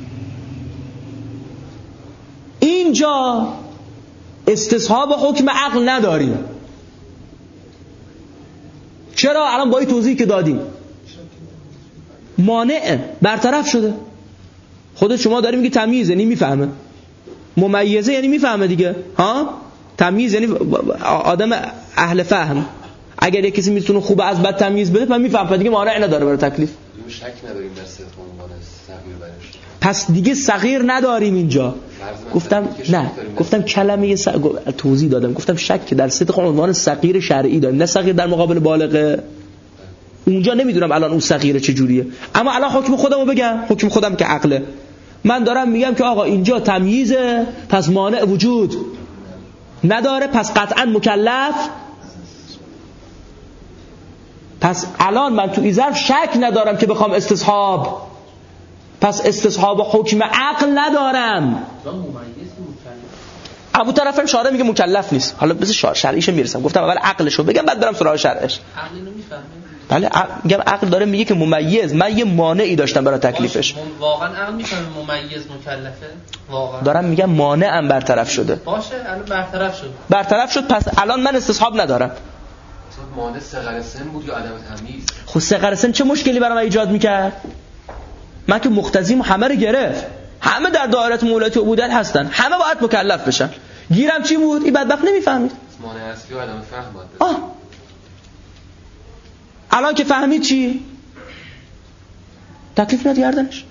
اینجا استصحاب حکم عقل نداریم. چرا؟ الان با این توضیح که دادیم مانع برطرف شده. خودت شما داری میگی تمییز یعنی میفهمه، ممیزه یعنی میفهمه دیگه. ها تمییز یعنی آدم اهل فهم. اگر یک کسی میتونه خوب از بد تمییز بده، من میفهمم دیگه مانع نداره برای تکلیف. شک نداریم در صدق عنوان صغیر برش. پس دیگه صغیر نداریم اینجا. گفتم نه، گفتم کلمه س... توضیح دادم، گفتم شک در صدق عنوان صغیر شرعی داریم، نه صغیر در مقابل بالغه. اونجا نمیدونم الان اون صغیر چه جوریه، اما الان حکم خودمو بگم، حکم خودم که عقله. من دارم میگم که آقا اینجا تمییزه، پس مانع وجود نداره، پس قطعا مکلف. پس الان من تو این ظرف شک ندارم که بخوام استصحاب، پس استصحاب حکم عقل ندارم. همون طرفم شارع میگه مکلف نیست. حالا بذار شارع شرعیش میرسم. گفتم اول عقلشو بگم بعد برم سراغ شرعش. عقل اینو میفهمه. بله میگم عقل داره میگه که ممیز، من یه مانعی داشتم برای تکلیفش. واقعا عقل میفهمه ممیز مکلفه؟ واقعا دارم میگم مانعم برطرف شده. باشه الان برطرف شد. برطرف شد پس الان من استصحاب ندارم. مانع صغر سن بود یا عدم تمییز؟ خب صغر سن چه مشکلی برام ایجاد میکرد؟ من که مختزیم همه رو گرفت. همه در دایره مولات عبودیت هستن. همه باید مکلف بشن. گیرم چی بود؟ این بدبخت نمیفهمید. مانع اصلی و عدم فهم بود. آه. الان که فهمید چی؟ تکلیف ندی گردنش.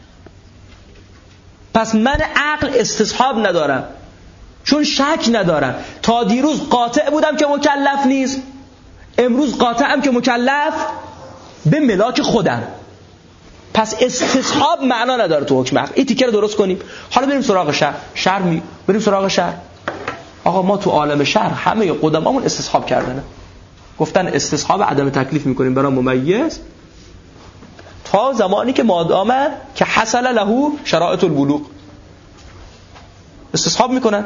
پس من عقل استصحاب ندارم چون شک ندارم. تا دیروز قاطع بودم که مکلف نیست، امروز قاطعم که مکلف به ملاک خودم. پس استصحاب معنا نداره تو حکم عقل. این تیکه رو درست کنیم. حالا بریم سراغ شرع. شرع می بریم سراغ شرع. آقا ما تو عالم شرع همه قدمامون استصحاب کردن. گفتن استصحاب عدم تکلیف میکنیم برای ممیز تا زمانی که مادامه که حصل له شرائط البلوغ استصحاب میکنن.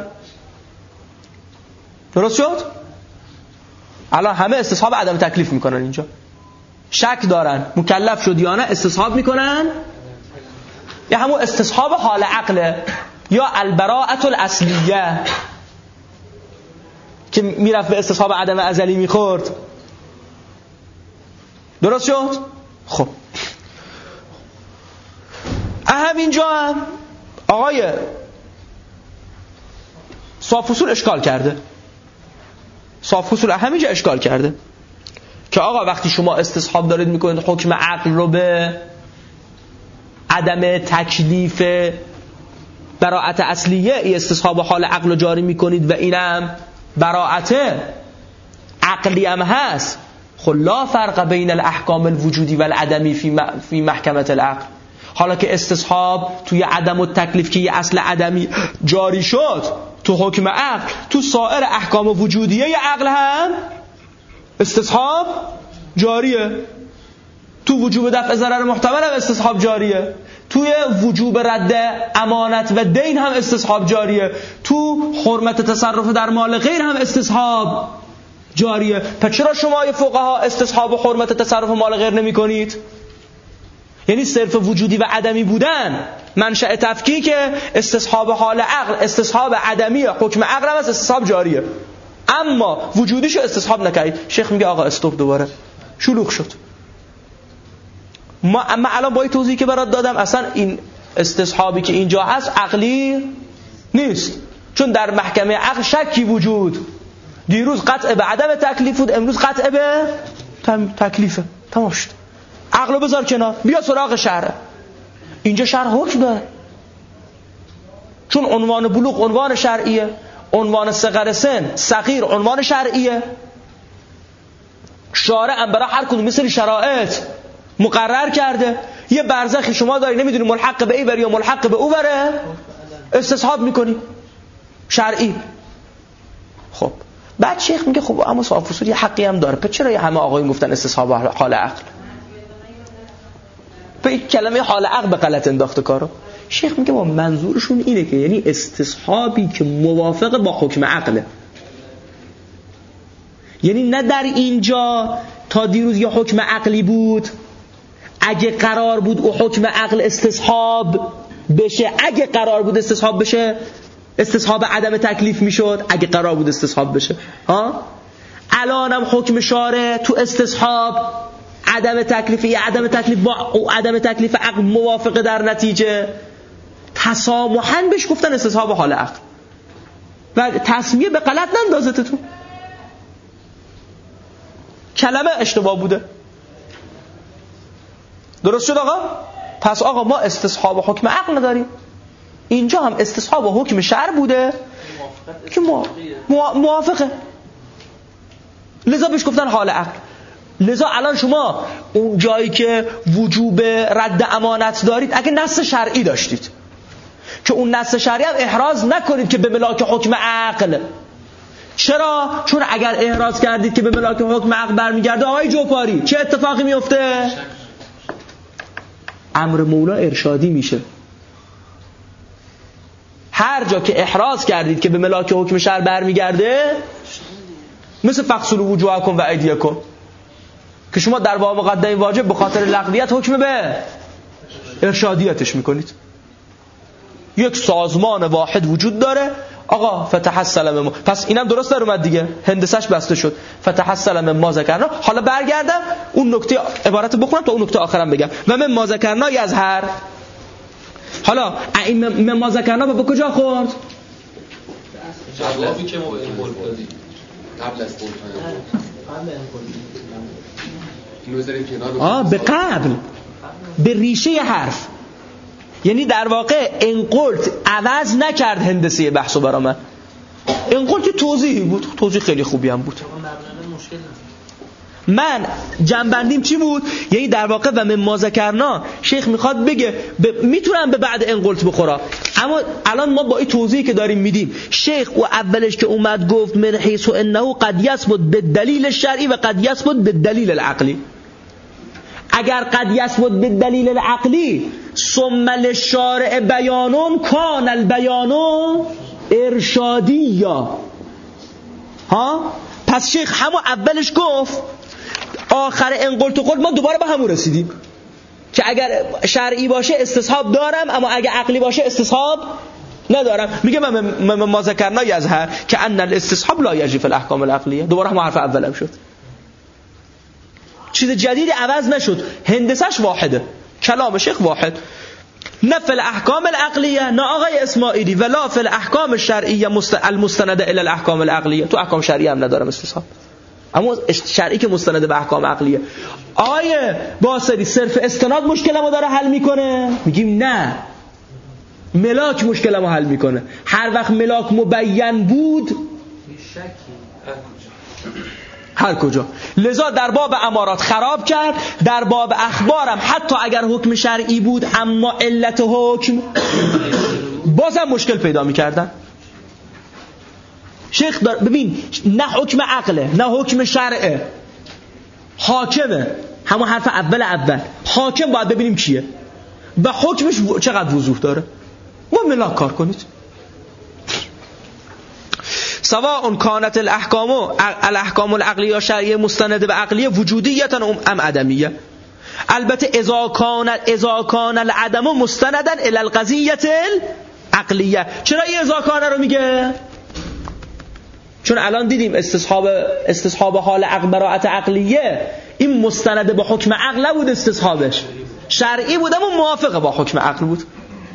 درست شد؟ الان همه استصحاب عدم تکلیف میکنن. اینجا شک دارن مکلف شد یا نه، استصحاب میکنن. یا همون استصحاب حال عقله یا البراءة الاصلیه که میرفت به استصحاب عدم ازلی میخورد. درست شد؟ خب اهم اینجا هم آقای صاف اصول اشکال کرده. صاف اصول اهم اینجا اشکال کرده که آقا وقتی شما استصحاب دارید میکنید حکم عقل رو به عدم تکلیف براءت اصلیه، ای استصحاب حال عقل رو جاری میکنید و اینم براءت عقلی هم هست. خب لا فرق بین الاحکام الوجودی و العدمی فی فی محکمه العقل. حالا که استصحاب توی عدم و تکلیف که یه اصل عدمی جاری شد تو حکم عقل، تو سایر احکام وجودیه ی عقل هم استصحاب جاریه. تو وجوب دفع ضرر محتمل هم استصحاب جاریه. توی وجوب رد امانت و دین هم استصحاب جاریه. تو حرمت تصرف در مال غیر هم استصحاب جاریه. پس چرا شما فقها استصحاب و حرمت تصرف مال غیر نمی کنید؟ یعنی صرف وجودی و عدمی بودن منشأ تفکیک استصحاب حال عقل، استصحاب عدمی حکم عقل هم استصحاب جاریه، اما وجودیشو استصحاب نکردید. شیخ میگه آقا استوب، دوباره شلوغ شد. ما اما الان با این توضیحی که برات دادم اصلا این استصحابی که اینجا هست عقلی نیست، چون در محکمه عقل شکی وجود. دیروز قطع به عدم تکلیف بود، امروز قطع به تکلیفه. تمام شد. عقلو بذار کنار، بیا سراغ شرع. اینجا شرع حکم داره، چون عنوان بلوغ عنوان شرعیه، عنوان صغر سن صغیر عنوان شرعیه. شارع هم برای هر کدوم مثل شرایط مقرر کرده. یه برزخی شما داری نمیدونی ملحق به ای بری یا ملحق به او بره، استصحاب میکنی شرعی. خب بعد شیخ میگه خب اما صاف اصول یه حقی هم داره، پس چرا یه همه آقایون گفتن استصحاب حال عقل؟ به این کلمه حال عقل به غلط انداخته کارو. شیخ میگه ما منظورشون اینه که یعنی استصحابی که موافق با حکم عقله، یعنی نه در اینجا تا دیروز یه حکم عقلی بود، اگه قرار بود او حکم عقل استصحاب بشه، اگه قرار بود استصحاب بشه استصحاب عدم تکلیف میشد، اگه قرار بود استصحاب بشه ها. الانم حکم شارع تو استصحاب عدم تکلیفی، عدم تکلیف با عدم تکلیف عقل موافقه در نتیجه، تسامحاً بهش گفتن استصحاب حال عقل و تسمیه به غلط نندازته تو. کلمه اشتباه بوده. درست شد آقا؟ پس آقا ما استصحاب حکم عقل نداریم، اینجا هم استصحاب حکم شرع بوده که موافقه، لذا بهش گفتن حال عقل. لذا الان شما اون جایی که وجوب رد امانت دارید، اگه نص شرعی داشتید که اون نص شرعی هم احراز نکنید که به ملاک حکم عقل. چرا؟ چون اگر احراز کردید که به ملاک حکم عقل برمیگرده، آقای جوپاری چه اتفاقی میفته؟ امر مولا ارشادی میشه. هر جا که احراز کردید که به ملاک حکم شرع برمیگرده، مثل فقسلوا وجوهکم و ایدیکم که شما در باب مقدمه واجب به خاطر لغویت حکم به ارشادیتش میکنید. یک سازمان واحد وجود داره، آقا فتحصل من ما، پس اینم درست در اومد دیگه، هندسش بسته شد. فتحصل من ما ذکرنا. حالا برگردم اون نکته عبارت بخونم تا اون نکته آخرم بگم. و من ما ذکرنا یظهر. حالا این من ما ذکرنا به کجا خورد؟ جوابی که ما به این قول دادیم قبل از قول اینو بذاریم کنار. آه به قبل، به ریشه حرف. یعنی در واقع انقلت عوض نکرد هندسه بحثو برا من. انقلت توضیحی بود، توضیح خیلی خوبی هم بود. من جنبندیم چی بود؟ یعنی در واقع و من ما ذکرنا شیخ میخواد بگه ب... میتونم به بعد انقلت بخورا، اما الان ما با این توضیحی که داریم میدیم، شیخ و اولش که اومد گفت من حیث انه قد یثبت بالدلیل الشرعی و قد یثبت بالدلیل العقلی. اگر قد یثبت بالدلیل العقلی ثم للشارع بیانون کان البیان ارشادیا، ها پس شیخ همون اولش گفت آخر انقلت قل ما دوباره به همون رسیدیم که اگر شرعی باشه استصحاب دارم، اما اگر عقلی باشه استصحاب ندارم. میگه من ما ذکرنا یظهر که ان الاستصحاب لا یجری فی الاحکام العقلیه. دوباره همون حرف اولم شد، چیز جدیدی عوض نشد، هندسش واحده، کلام شیخ واحد. نه فی الاحکام العقلیه، نه آقای اسماعیلی، ولا فی الاحکام الشرعیه المستنده الی الاحکام العقلیه. تو احکام شرعی هم ندارم استصحاب، اما شرعی که مستند به احکام عقلیه. آقای باصری صرف استناد مشکلمو داره حل میکنه؟ میگیم نه، ملاک مشکلمو حل میکنه. هر وقت ملاک مبین بود هر کجا. لذا در باب امارات خراب کرد، در باب اخبارم حتی اگر حکم شرعی بود اما علت حکم بازم مشکل پیدا میکردن. شیخ دار ببین، نه حکم عقله نه حکم شرعه، حاکمه. همون حرف اول اول حاکم باید ببینیم کیه و حکمش چقدر وضوح داره. ما ملاک کار کنید. سواء کانت الاحکام الاحکام العقلیه شرعیه مستند به عقلیه وجودیه ام عدمیه. البته اذا کان اذا کان العدم مستندا الی القضیه العقلیه. چرا این اذا کان رو میگه؟ چون الان دیدیم استصحاب استصحاب حال عقل براءت عقلیه این مستند به حکم عقل بود، استصحابش شرعی بود اما موافقه با حکم عقل بود.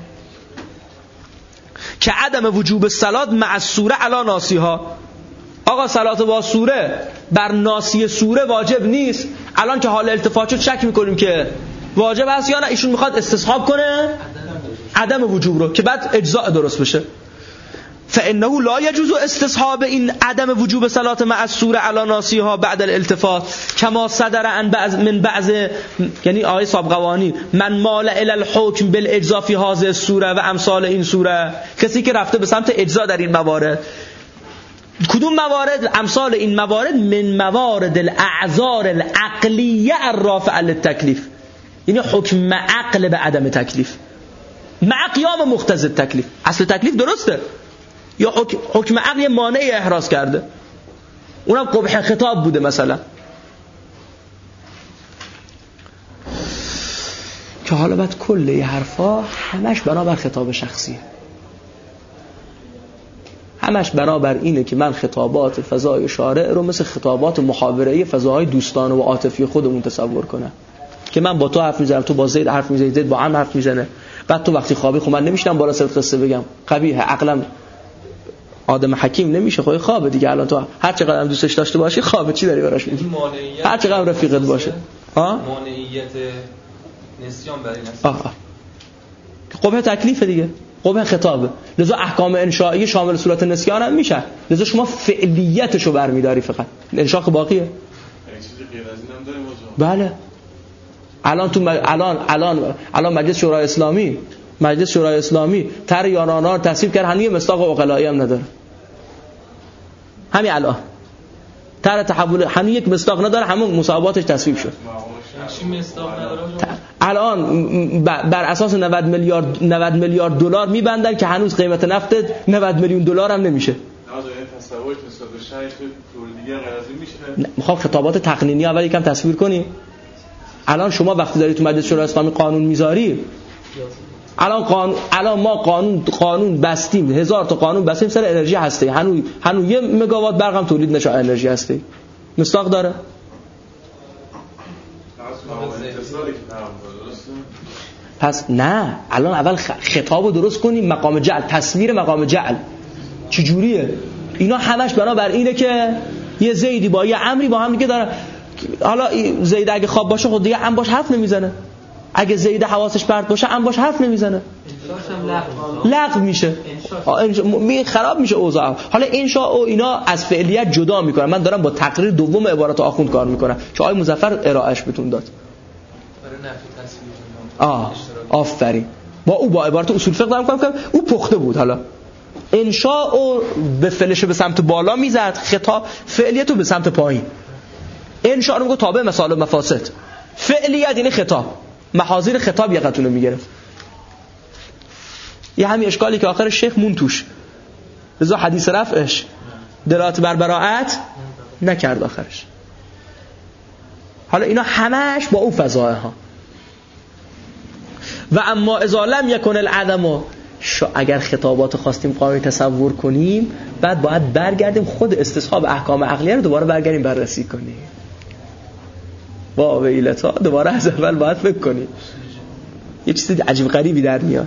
که عدم وجوب صلات مع السوره علی ناسیها. آقا صلات با سوره بر ناسی سوره واجب نیست. الان که حال التفات شد شک میکنیم که واجب هست یا نه. ایشون میخواد استصحاب کنه عدم وجوب رو که بعد اجزاء درست بشه. فانه لا يجوز استصحاب این عدم وجوب صلات مع السوره علی ناسیها بعد الالتفات کما صدر عن بعض من بعض، یعنی آیه سابقوانی من مال الی الحکم بالاجزاء فی هذه السوره و امثال این سوره. کسی که رفته به سمت اجزاء در این موارد. کدوم موارد؟ امثال این موارد من موارد الاعذار العقلیه الرافعه للتکلیف، یعنی حکم عقل به عدم تکلیف مع قیام مقتضی التکلیف. اصل تکلیف درسته یا حکم عقل مانع احراز کرده، اونم قبح خطاب بوده مثلا. که حالا بعد کل این حرفا همش بنابر خطاب شخصیه، همش بنابر اینه که من خطابات فضای شارع رو مثل خطابات محاوره‌ای فضاهای دوستانه و عاطفی خودمون تصور کنم که من با تو حرف میزنم، تو با زید حرف میزنی، زید با عمرو حرف میزنه، بعد تو وقتی خوابی خب من نمیشنم بالا سرت قصه بگم، قبیحه، عقلم آدم حکیم نمیشه. خب خوابه دیگه. الان تو هر چقدر هم دوستش داشته باشی خوابه، چی داری براش میگی؟ هر چقدر رفیقت باشه. ها مانعیت نسیان برای نسیان. آه آه. قبح تکلیف دیگه، قبح خطابه. لذا احکام انشائی شامل صورت نسیان هم میشه. لذا شما فعلیتشو برمیداری، فقط انشاء باقیه. یه چیزی غیر از این هم داریم آجا. بله. الان تو مج... الان الان الان مجلس شورای اسلامی مجلس شورای اسلامی تر یانانا رو تصویب کرد، هنوز مصداق عقلایی هم نداره. همین الان تر تحول هنوز یک مصداق نداره، همون مصاحباتش تصویب شد. چی مصداق نداره؟ الان بر اساس نود میلیارد نود میلیارد دلار میبندن که هنوز قیمت نفت نود میلیون دلار هم نمیشه. تصورش نسبت به شهر طور دیگه قضیه میشه. میخوام خطابات تقنینی اول یکم تصویر کنیم. الان شما وقتی داری تو مجلس شورای اسلامی قانون میذاری، الان قانون الان ما قانون قانون بستیم، هزار تا قانون بستیم سر انرژی هسته، هنوز هنوز یه مگاوات برق هم تولید نشه انرژی هسته. مصداق داره؟ پس نه، الان اول خطابو درست کنیم، مقام جعل، تصویر مقام جعل چجوریه؟ اینا همش بنابر اینه که یه زیدی با یه عمری با هم دیگه دارن. حالا زید اگه خواب باشه خود دیگه عم باش حرف نمیزنه، اگه زید حواسش پرت باشه عم باش حرف نمیزنه، لغو میشه، می خراب میشه اوضاع. حالا انشاء و اینا از فعلیت جدا میکنن. من دارم با تقریر دوم عبارات آخوند کار میکنم که آقای مظفر ارائهش بتون داد. آه آفرین. با او با عبارات اصول فقه دارم کنم، او پخته بود. حالا انشاء و به فعلش به سمت بالا میزد، خطاب فعلیت رو به سمت پایین. انشاء رو میگه تابع مثال و مفاسد، فعلیت یعنی خطاب، محاذیر خطاب یقتون رو میگرفت. یه همین اشکالی که آخر شیخ مون توش، لذا حدیث رفعش دلالت بر براءت نکرد آخرش. حالا اینا همش با او فضائه ها. و اما اذا لم یکن العدم، اگر خطابات خواستیم قانونی تصور کنیم، بعد باید برگردیم خود استصحاب احکام عقلیه رو دوباره برگردیم بررسی کنیم. با ویلتا دوباره از اول باید فکر کنیم. یه چیز عجیب غریبی در میاد.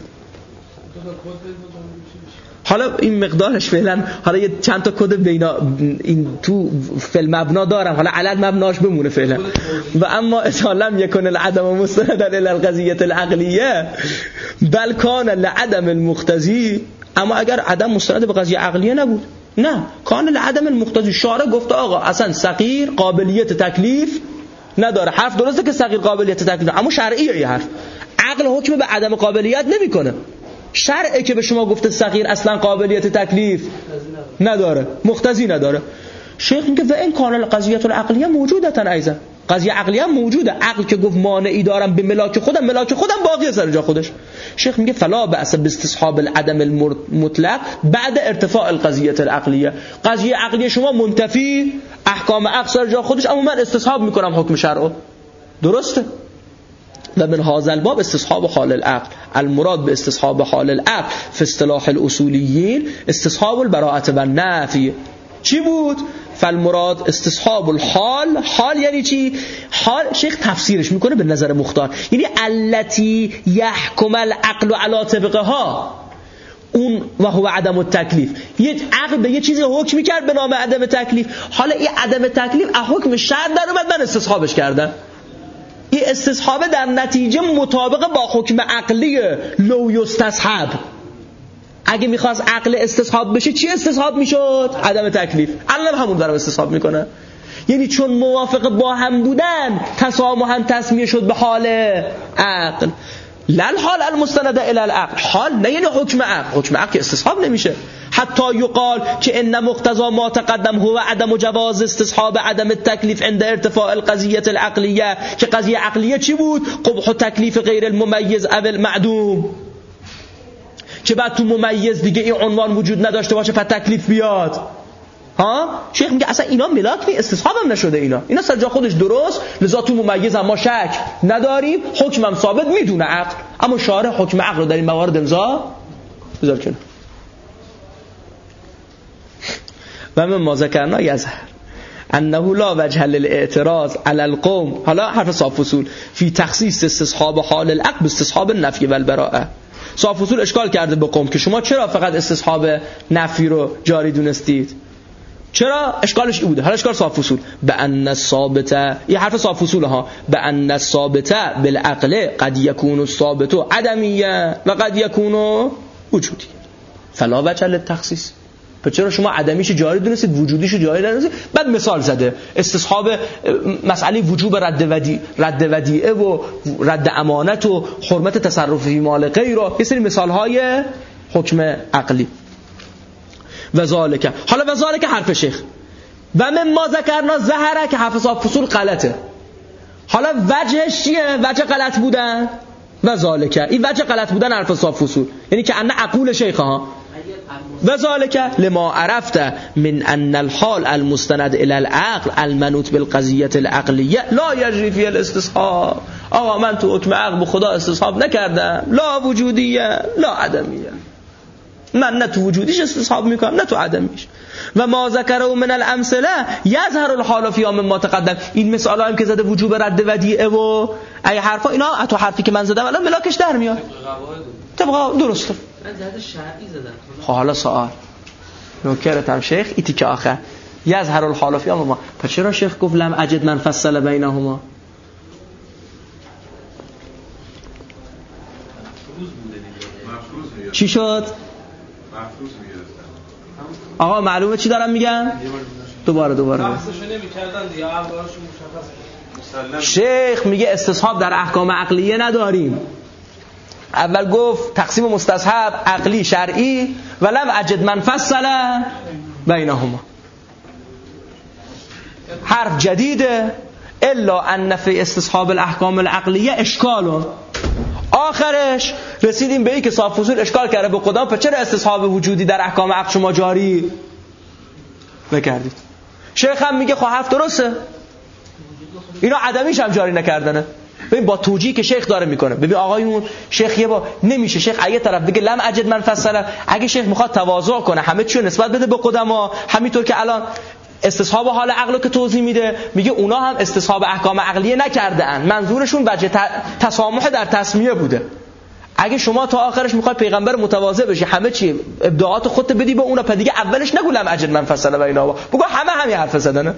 حالا این مقدارش فعلا، حالا یه چند تا کد بینا این تو فعل مبنا دارم، حالا علل مبناش بمونه فعلا. و اما اصالم یکن العدم مستندا الی القضیه العقلیه بل کان لعدم المقتضی. اما اگر عدم مستند به قضیه عقلیه نبود، نه، کان لعدم المقتضی. شارع گفته آقا اصلا صغیر قابلیت تکلیف نداره. حرف درسته که صغیر قابلیت تکلیف، اما شرعیه این حرف. عقل حکم به عدم قابلیت نمیکنه. شرعه که به شما گفته صغیر اصلا قابلیت تکلیف نداره، مقتضی نداره. شیخ میگه و این کان القضیه العقلیه موجودتن ایضا، قضیه عقلیه موجوده. عقل که گفت مانعی دارم به ملاک خودم، ملاک خودم باقیه سر جا خودش. شیخ میگه فلا بأس باستصحاب العدم المطلق بعد ارتفاع القضیه العقلیه. قضیه عقلیه شما منتفی، احکام عقل سر جا خودش، اما من استصحاب میکنم حکم شرعو. درسته؟ و من هذا الباب استصحاب حال العقل. المراد به استصحاب حال العقل في اصطلاح الاصولیین استصحاب البراءة و النفی. چی بود؟ فالمراد استصحاب الحال. حال یعنی چی؟ حال شیخ تفسیرش میکنه به نظر مختار، یعنی التي يحكم العقل على طبقها، اون و هو عدم التکلیف. یه عقل به یه چیزی حکم میکرد به نام عدم تکلیف. حالا این عدم تکلیف از حکم شرع در اومد، من استصحابش کردم. این استصحاب در نتیجه مطابق با حکم عقلی لو یستصحب. اگه میخواست عقل استصحاب بشه چی استصحاب میشد؟ عدم تکلیف. الان همون دارم استصحاب میکنه. یعنی چون موافق با هم بودن تسامحاً تسمیه شد به حال عقل. لل حال المستند الی العقل. حال نه یعنی حکم عقل. حکم عقل استصحاب نمیشه. حتی یقال که ان مقتضا ما تقدم هو عدم جواز استصحاب عدم التکلیف عند ارتفاع القضیه العقلیه. که قضیه عقلیه چی بود؟ قبح تکلیف غیر الممیز او المعدوم. که بعد تو ممیز دیگه این عنوان وجود نداشته باشه پس تکلیف بیاد. ها؟ شیخ میگه اصلا اینا ملاک نی، استصحاب هم نشده. اینا اینا سر جا خودش درست، لذا تو ممیز هم ما شک نداریم، حکم هم ثابت میدونه عقل. اما شارع حکم عقل رو در این موارد امضا بذار کنه. و من ما ذکرنا یظهر انه لا وجه للاعتراض على القوم. حالا حرف صاف اصول فی تخصیص استصحاب حال العقل باستصحاب النفی و البراءه. صاف اصول اشکال کرده به قوم که شما چرا فقط استصحاب نفی رو جاری دونستید؟ چرا؟ اشکالش این بوده. حالا اشکال صاف اصول به ان الثابته، این حرف صاف اصول ها، به ان الثابته بالعقل قد یکون الثابت عدمیه و قد یکون وجودی. فلا وجه للتخصیص. پس چرا شما عدمیش جاری دونستید وجودیش جاری دونستید؟ بعد مثال زده استصحاب مسئله وجوب رد ودی رد ودیعه و رد امانت و حرمت تصرفی مال غیر و یه سری مثال های حکم عقلی. و ذالک، حالا و ذالک حرف شیخ و من ما ذکرنا ظهره که حرف صاف اصول غلطه. حالا وجهش چیه؟ وجه غلط بودن و ذالکه. این وجه غلط بودن حرف صاف فصول، یعنی که ان عقول شیخ ها و ذالکه لما عرفت من ان الحال المستند الى العقل المنوط بالقضیه العقلیه لا یجری فی الاستصحاب. آقا من تو حکم عقل به خدا استصحاب نکردم، لا وجودیه لا عدمیه، من نه تو وجودیش استصحاب میکنم نه تو عدمیش. و ما ذکره من الامثله یظهر الحال فی ما تقدم. این مثالا هم که زده وجوب رد ودیعه و ای حرفا، اینا تو حرفی که من زدم الان ملاکش در میاد طبقا درسته. من زده شرعی زدم. حالا سوال نکرتم شیخ ایتی که آخر یظهر الحال فی ما، پس چرا شیخ گفت لم اجد من فصل بینهما؟ چی شد؟ آقا معلومه چی دارم میگم؟ دوباره دوباره شیخ میگه استصحاب در احکام عقلیه نداریم. اول گفت تقسیم مستصحب عقلی شرعی و لم اجد من فصل بینهما، حرف جدیده الا ان فی استصحاب الاحکام العقلیه اشکالون. آخرش رسیدیم به این که صاف فصول اشکال کرده به قدام، پس چرا استصحاب وجودی در احکام عقل شما جاری نکردید؟ شیخ هم میگه خب حرف درسته، اینا عدمیش هم جاری نکردنه. ببین با توجیهی که شیخ داره میکنه، ببین آقایون شیخ یه با نمیشه شیخ اگه طرف بگه لم اجد من فصلا، اگه شیخ میخواد تواضع کنه همه چیو نسبت بده به قدما، همینطور که الان استصحاب حال عقل که توضیح میده میگه اونا هم استصحاب احکام عقلیه نکرده اند، منظورشون وجه تسامح در تسمیه بوده. اگه شما تا آخرش میخوای پیغمبر متواضع بشی همه چی ابداعات خودت بدی به اونا، پس دیگه اولش نگو لم اجد من فصل بینهما، بگو همه همین حرف زدنه.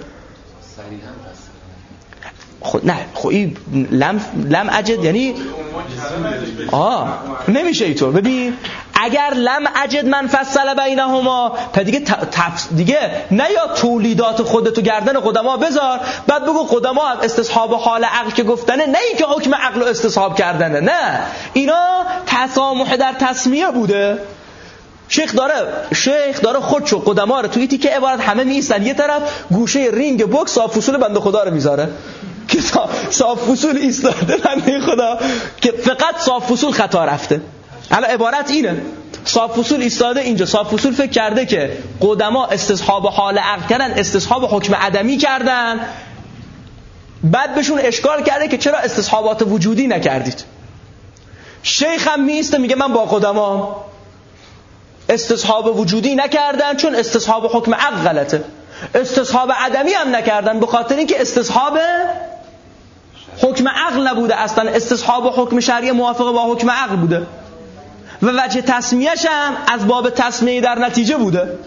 خود نه خب این لم لم اجد یعنی آه نمیشه اینطور. ببین اگر لم اجد من فصل بینهما پس دیگه تف... دیگه نه یا تولیدات خودتو گردن قدما بذار بعد بگو قدما هم استصحاب حال عقل که گفتنه، نه این که حکم عقل رو استصحاب کردنه، نه اینا تسامح در تسمیه بوده. شیخ داره شیخ داره خودشو قدما رو توی تیکه عبارت همه میستن یه طرف گوشه رینگ بوکس صاف فصول بنده خدا رو میذاره که صاف فصول ایستاده بنده خدا که فقط صاف فصول خطا رفته. الان عبارت اینه، صاف فصول ایستاده اینجا، صاف فصول فکر کرده که قدما استصحاب حال عقل کردن، استصحاب حکم عدمی کردن، بعد بهشون اشکال کرده که چرا استصحابات وجودی نکردید. شیخ هم میسته میگه من با قدما استصحاب وجودی نکردن چون استصحاب حکم عقل غلطه، استصحاب عدمی هم نکردن به خاطر اینکه استصحاب حکم عقل نبوده، اصلا استصحاب حکم شرعی موافق با حکم عقل بوده و وجه تسمیه‌ش هم از باب تسمیه در نتیجه بوده.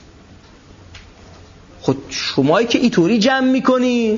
خود شمایی که اینطوری جمع میکنی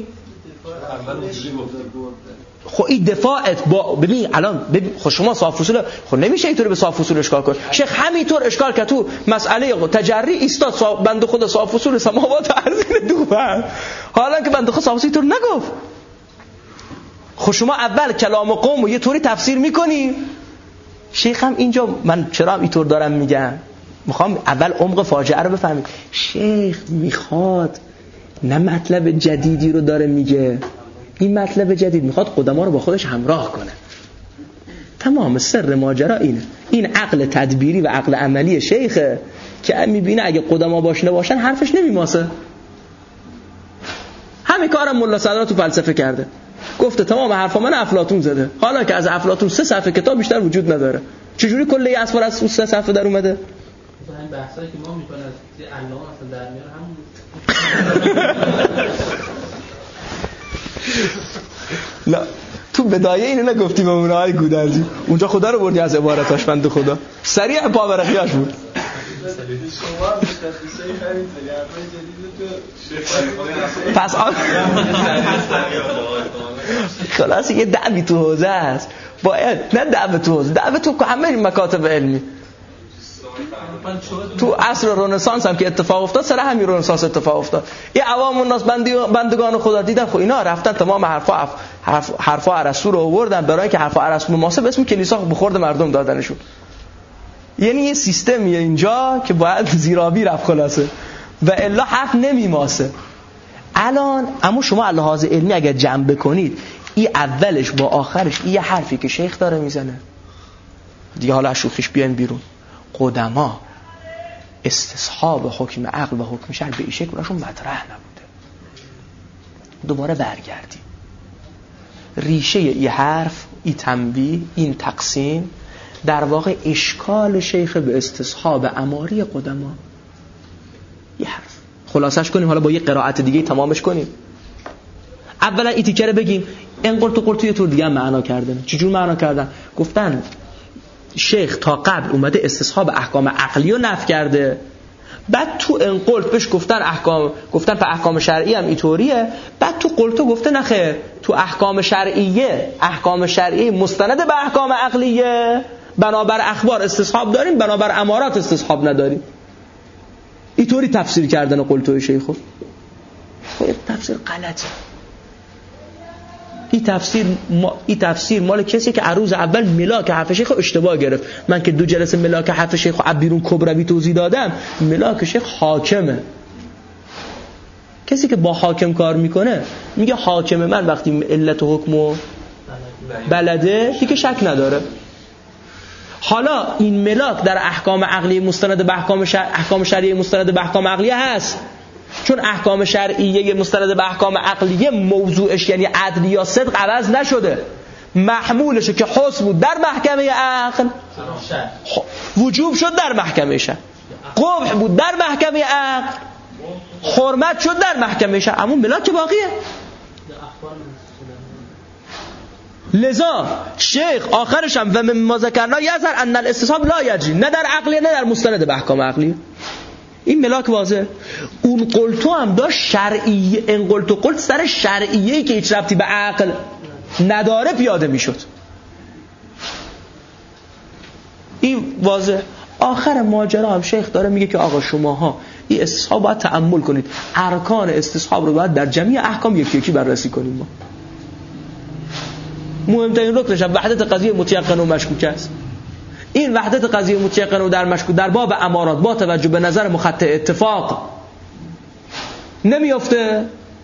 خب این دفاعت با ببین الان ببین خب شما صاف فصول خب نمیشه اینطوری به صاف فصول اشکال کنی. شیخ همینطور اشکال کرد تو مسئله تجری ایستاد بنده خدا صاف فصول سماوات و ارضین دوبر، حالا که بنده خدا صاف فصول اینطور نگفت. خب شما اول کلام قوم رو یه طوری تفسیر میکنی. شیخ هم اینجا من چرا هم اینطور دارم میگم، میخوام اول عمق فاجعه رو بفهمید. شیخ میخواد نه مطلب جدیدی رو داره میگه، این مطلب جدید میخواد قدما رو با خودش همراه کنه. تمام سر ماجرا اینه. این عقل تدبیری و عقل عملی شیخه که میبینه اگه قدما باش نباشن حرفش نمیماسه. همین کارم ملا صدرا تو فلسفه کرده، گفته تمام حرفا من افلاطون زده، حالا که از افلاطون سه صفحه کتاب بیشتر وجود نداره. چجوری کلی اسفار از سه صفحه در اومده؟ این بحثایی که ما میکنیم از علامه اصلا در میاره همون نه تو بدایه اینو نگفتی به اونهای گودرزی، اونجا خدا رو بردی از عبارتاش بنده خدا سریع پا برخیاش بود. پس آن خلاص یه دعوی تو حوزه هست، باید نه دعوی تو حوزه، دعوی تو همه این مکاتب علمی. تو عصر رنسانس هم که اتفاق افتاد سر همین رنسانس اتفاق افتاد. این عوام الناس بندگان خدا دیدن خب اینا رفتن تمام حرفا حرف حرفا ارسطو رو آوردن برای اینکه حرفا ارسطو مناسب اسم کلیسا بخورد مردم دادنشون. یعنی یه سیستمیه اینجا که باید زیرابی رفت خلاصه و الا حرف نمیماسه. الان اما شما لحاظ علمی اگر جمع بکنید این اولش با آخرش این یه حرفی که شیخ داره میزنه دیگه، حالا از شوخیش بیاین بیرون. قدما استصحاب حکم عقل و حکم شرع به این شکل براشون مطرح نبوده. دوباره برگردیم ریشه این حرف، این تنبیه، این تقسیم در واقع اشکال شیخ به استصحاب اماری قدما. یه حرف خلاصش کنیم، حالا با یه قرائت دیگه تمامش کنیم. اولا این تیکه رو بگیم. این قلت و قلت یه طور دیگه هم معنا کردن. چجور معنا کردن؟ گفتن شیخ تا قبل اومده استصحاب احکام عقلی رو نفی کرده، بعد تو این قلت بهش گفتن احکام، گفتن په احکام شرعی هم اینطوریه، بعد تو قلتو گفته نخه تو احکام شرعیه، احکام شرعی مستند به احکام عقلیه، بنابر اخبار استصحاب داریم، بنابر امارات استصحاب نداریم. اینطوری تفسیر کردن قلتوی شیخو. خب تفسیر غلطه. این تفسیر ما... این تفسیر مال کسی که عروض اول ملاک حرف شیخ اشتباه گرفت. من که دو جلسه ملاک حرف شیخ از بیرون کبروی توضیح دادم، ملاک شیخ حاکمه. کسی که با حاکم کار میکنه میگه حاکم من وقتی علت و حکم و بلده دیگه شک نداره. حالا این ملاک در احکام عقلی مستند به احکام شرع... احکام شرعی مستند به احکام عقلیه هست، چون احکام شرعیه مستند به احکام عقلیه موضوعش یعنی عدل یا صدق عوض نشده، محمولشه که حسن بود در محکمه عقل وجوب شد در محکمه شرع، قبح بود در محکمه عقل حرمت شد در محکمه شرع، اما ملاک باقیه. لذا شیخ آخرش هم و مما ذکرنا یظهر ان الاستصحاب لا یجری، نه در عقلیه نه در مستند به احکام عقلیه. این ملاک واضح. اون قلتو هم داشت شرعیه، این قلتو قلت سر شرعیه‌ای که هیچ ربطی به عقل نداره پیاده میشد. این واضح. آخر ماجرا هم شیخ داره میگه که آقا شماها این استصحاب باید تأمل کنید، ارکان استصحاب رو باید در جمعی احکام یکی یکی بررسی کنیم. ما مهمترین رکنش هم وحدت قضیه متیقن و مشکوک است. این وحدت قضیه متیقن و در مشکوک در باب امارات با توجه به نظر مخطئ اتفاق نمیافته.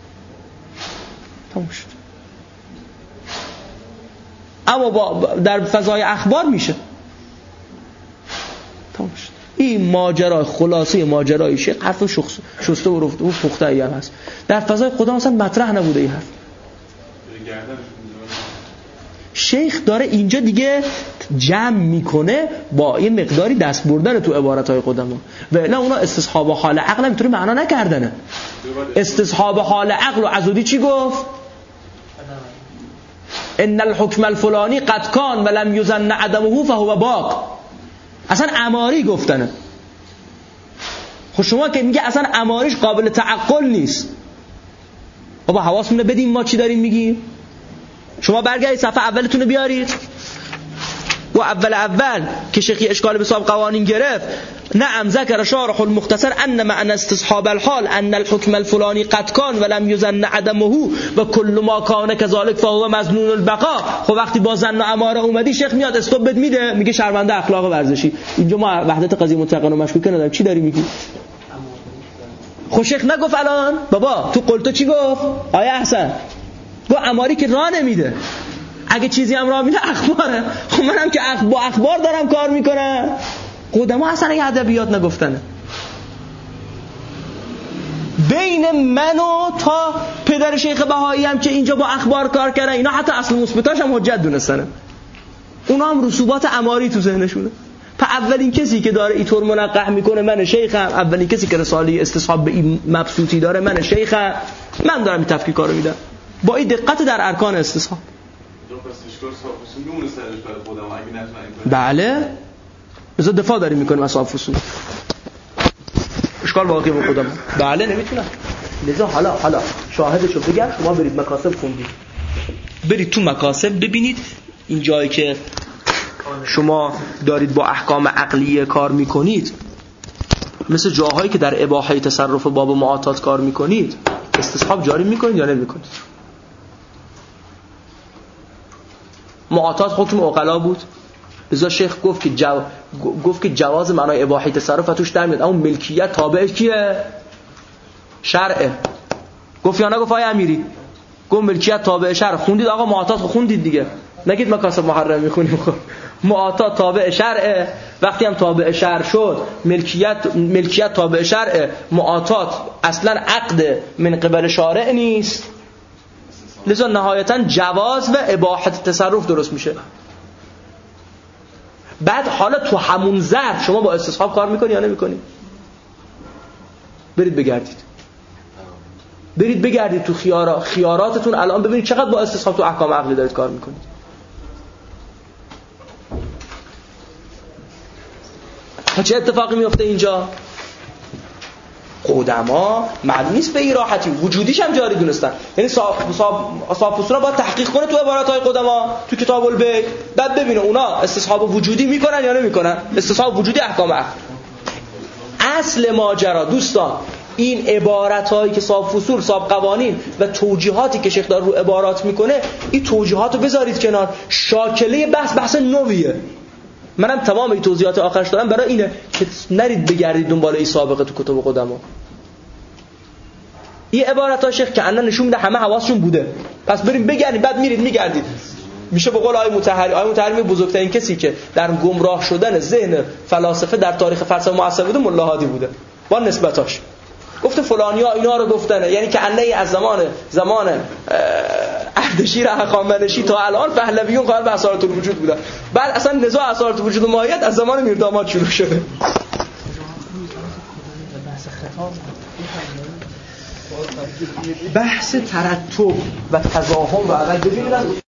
تموم شد. اما با در فضای اخبار میشه. تموم شد. این ماجرا خلاصه ماجرای شیخ حرف شسته و رفته و پخته ای هم هست. در فضای خدا مثلا مطرح نبوده این حرف. شیخ داره اینجا دیگه جمع میکنه با یه مقداری دست بردن تو عبارتهای قدما، و نه اونا استصحاب حال عقل اینطوری معنا نکردنه. استصحاب حال عقل و عزودی چی گفت؟ ان الحکم الفلانی قد کان ولم یظن عدمه فهو باق. اصلا اماری گفتنه. خب شما که میگه اصلا اماریش قابل تعقل نیست، بابا حواسمون رو بدیم ما چی داریم میگیم. شما برگردید صفحه اولتون رو بیارید و اول اول که شیخی اشکال به صاحب قوانین گرفت، نعم ذکر شارح المختصر ان معنی استصحاب الحال ان الحكم الفلانی قد کان ولم یظن عدمه و کل ما کان كذلك فهو مظنون البقاء. خب وقتی با ظن و اماره اومدی شیخ میاد استوب بد میده، میگه شرمنده اخلاق ورزشی. اینجا ما وحدت قضیه متقن و مشکوک نداریم. چی داری میگی؟ خب شیخ نگفت الان بابا تو قلتو چی گفت؟ آیا احسن گفت اماری که راه نمیده، اگه چیزی هم راه میده اخباره. خب منم که با اخبار دارم کار میکنم. قدما اصلا یه ادبیات نگفتنه. بین من و تا پدر شیخ بهایی هم که اینجا با اخبار کار کردن، اینا حتی اصل مثبتاش هم حجت دونستنه. اونا هم رسوبات اماری تو ذهنشونه. تا اولین کسی که داره اینطور منقح میکنه من شیخم، اولین کسی که رساله استصحاب به این مبسوطی داره من شیخم. من دارم این تفکیکا رو میدم با این دقت در ارکان استصحاب. بله بذار دفاع داریم میکنیم از صاحب فصول. اشکال واقعی با خودم. بله نمیتونم. لذا حالا حالا شاهدشو بگم، شما برید مکاسب خوندید، برید تو مکاسب ببینید این جایی که شما دارید با احکام عقلیه کار میکنید، مثل جاهایی که در اباحه تصرف باب معاطات کار میکنید، استصحاب جاری میکنید یا نمیکنید؟ معاطات حکم عقلا بود، لذا شیخ گفت که جو... گفت که جواز معنای اباحه تصرف توش در میاد، اما ملکیت تابع کیه؟ شرعه. گفت یا نه؟ گفت آقای امیری گفت ملکیت تابع شرع. خوندید آقا معاطات خوندید دیگه، نگید مکاسب محرم میخونیم. خب معاطات تابع شرع، وقتی هم تابع شرع شد ملکیت ملکیت تابع شرع، معاطات اصلا عقد من قبل شارع نیست، لذا نهایتا جواز و اباحت تصرف درست میشه. بعد حالا تو همون ظرف شما با استصحاب کار میکنی یا نمیکنی؟ برید بگردید برید بگردید تو خیارا خیاراتتون الان ببینید چقدر با استصحاب تو احکام عقلی دارید کار میکنید. چه اتفاقی میفته اینجا؟ قدما معلوم نیست به این راحتی، وجودیش هم جاری دونستن. یعنی صاحب صاحب اصولا باید تحقیق کنه تو عباراتهای قدما تو کتاب البیع، بعد ببینه اونا استصحاب وجودی میکنن یا نمیکنن. استصحاب وجودی احکام عقل. اصل ماجرا دوستان این عباراتایی که صاحب فصول، صاحب قوانین و توجیهاتی که شیخ داره رو عبارات میکنه، این توجیهاتو بذارید کنار. شاکله بحث بحث نویه. منم تمام این توضیحات آخرش دارم برای اینه که نرید بگردید دنبال این سابقه تو کتب قدما. این عبارات ها شیخ که انا نشون میده همه حواسشون بوده، پس بریم بگردید، بعد میرید میگردید. میشه به قول آقای مطهری، آقای مطهری بزرگترین کسی که در گمراه شدن ذهن فلاسفه در تاریخ فلسفه معاصر بوده ملا هادی بوده با نسبتاش. گفته فلانیا اینا رو گفتنه، یعنی که انه از زمان زمان اردشیر هخامنشی تا الان پهلویون قائل به اصالت الوجود بودن. بعد اصلا نزاع اصالت الوجود و ماهیت از زمان میرداماد شروع شده. بحث ترتب و تزاحم و اول ببینید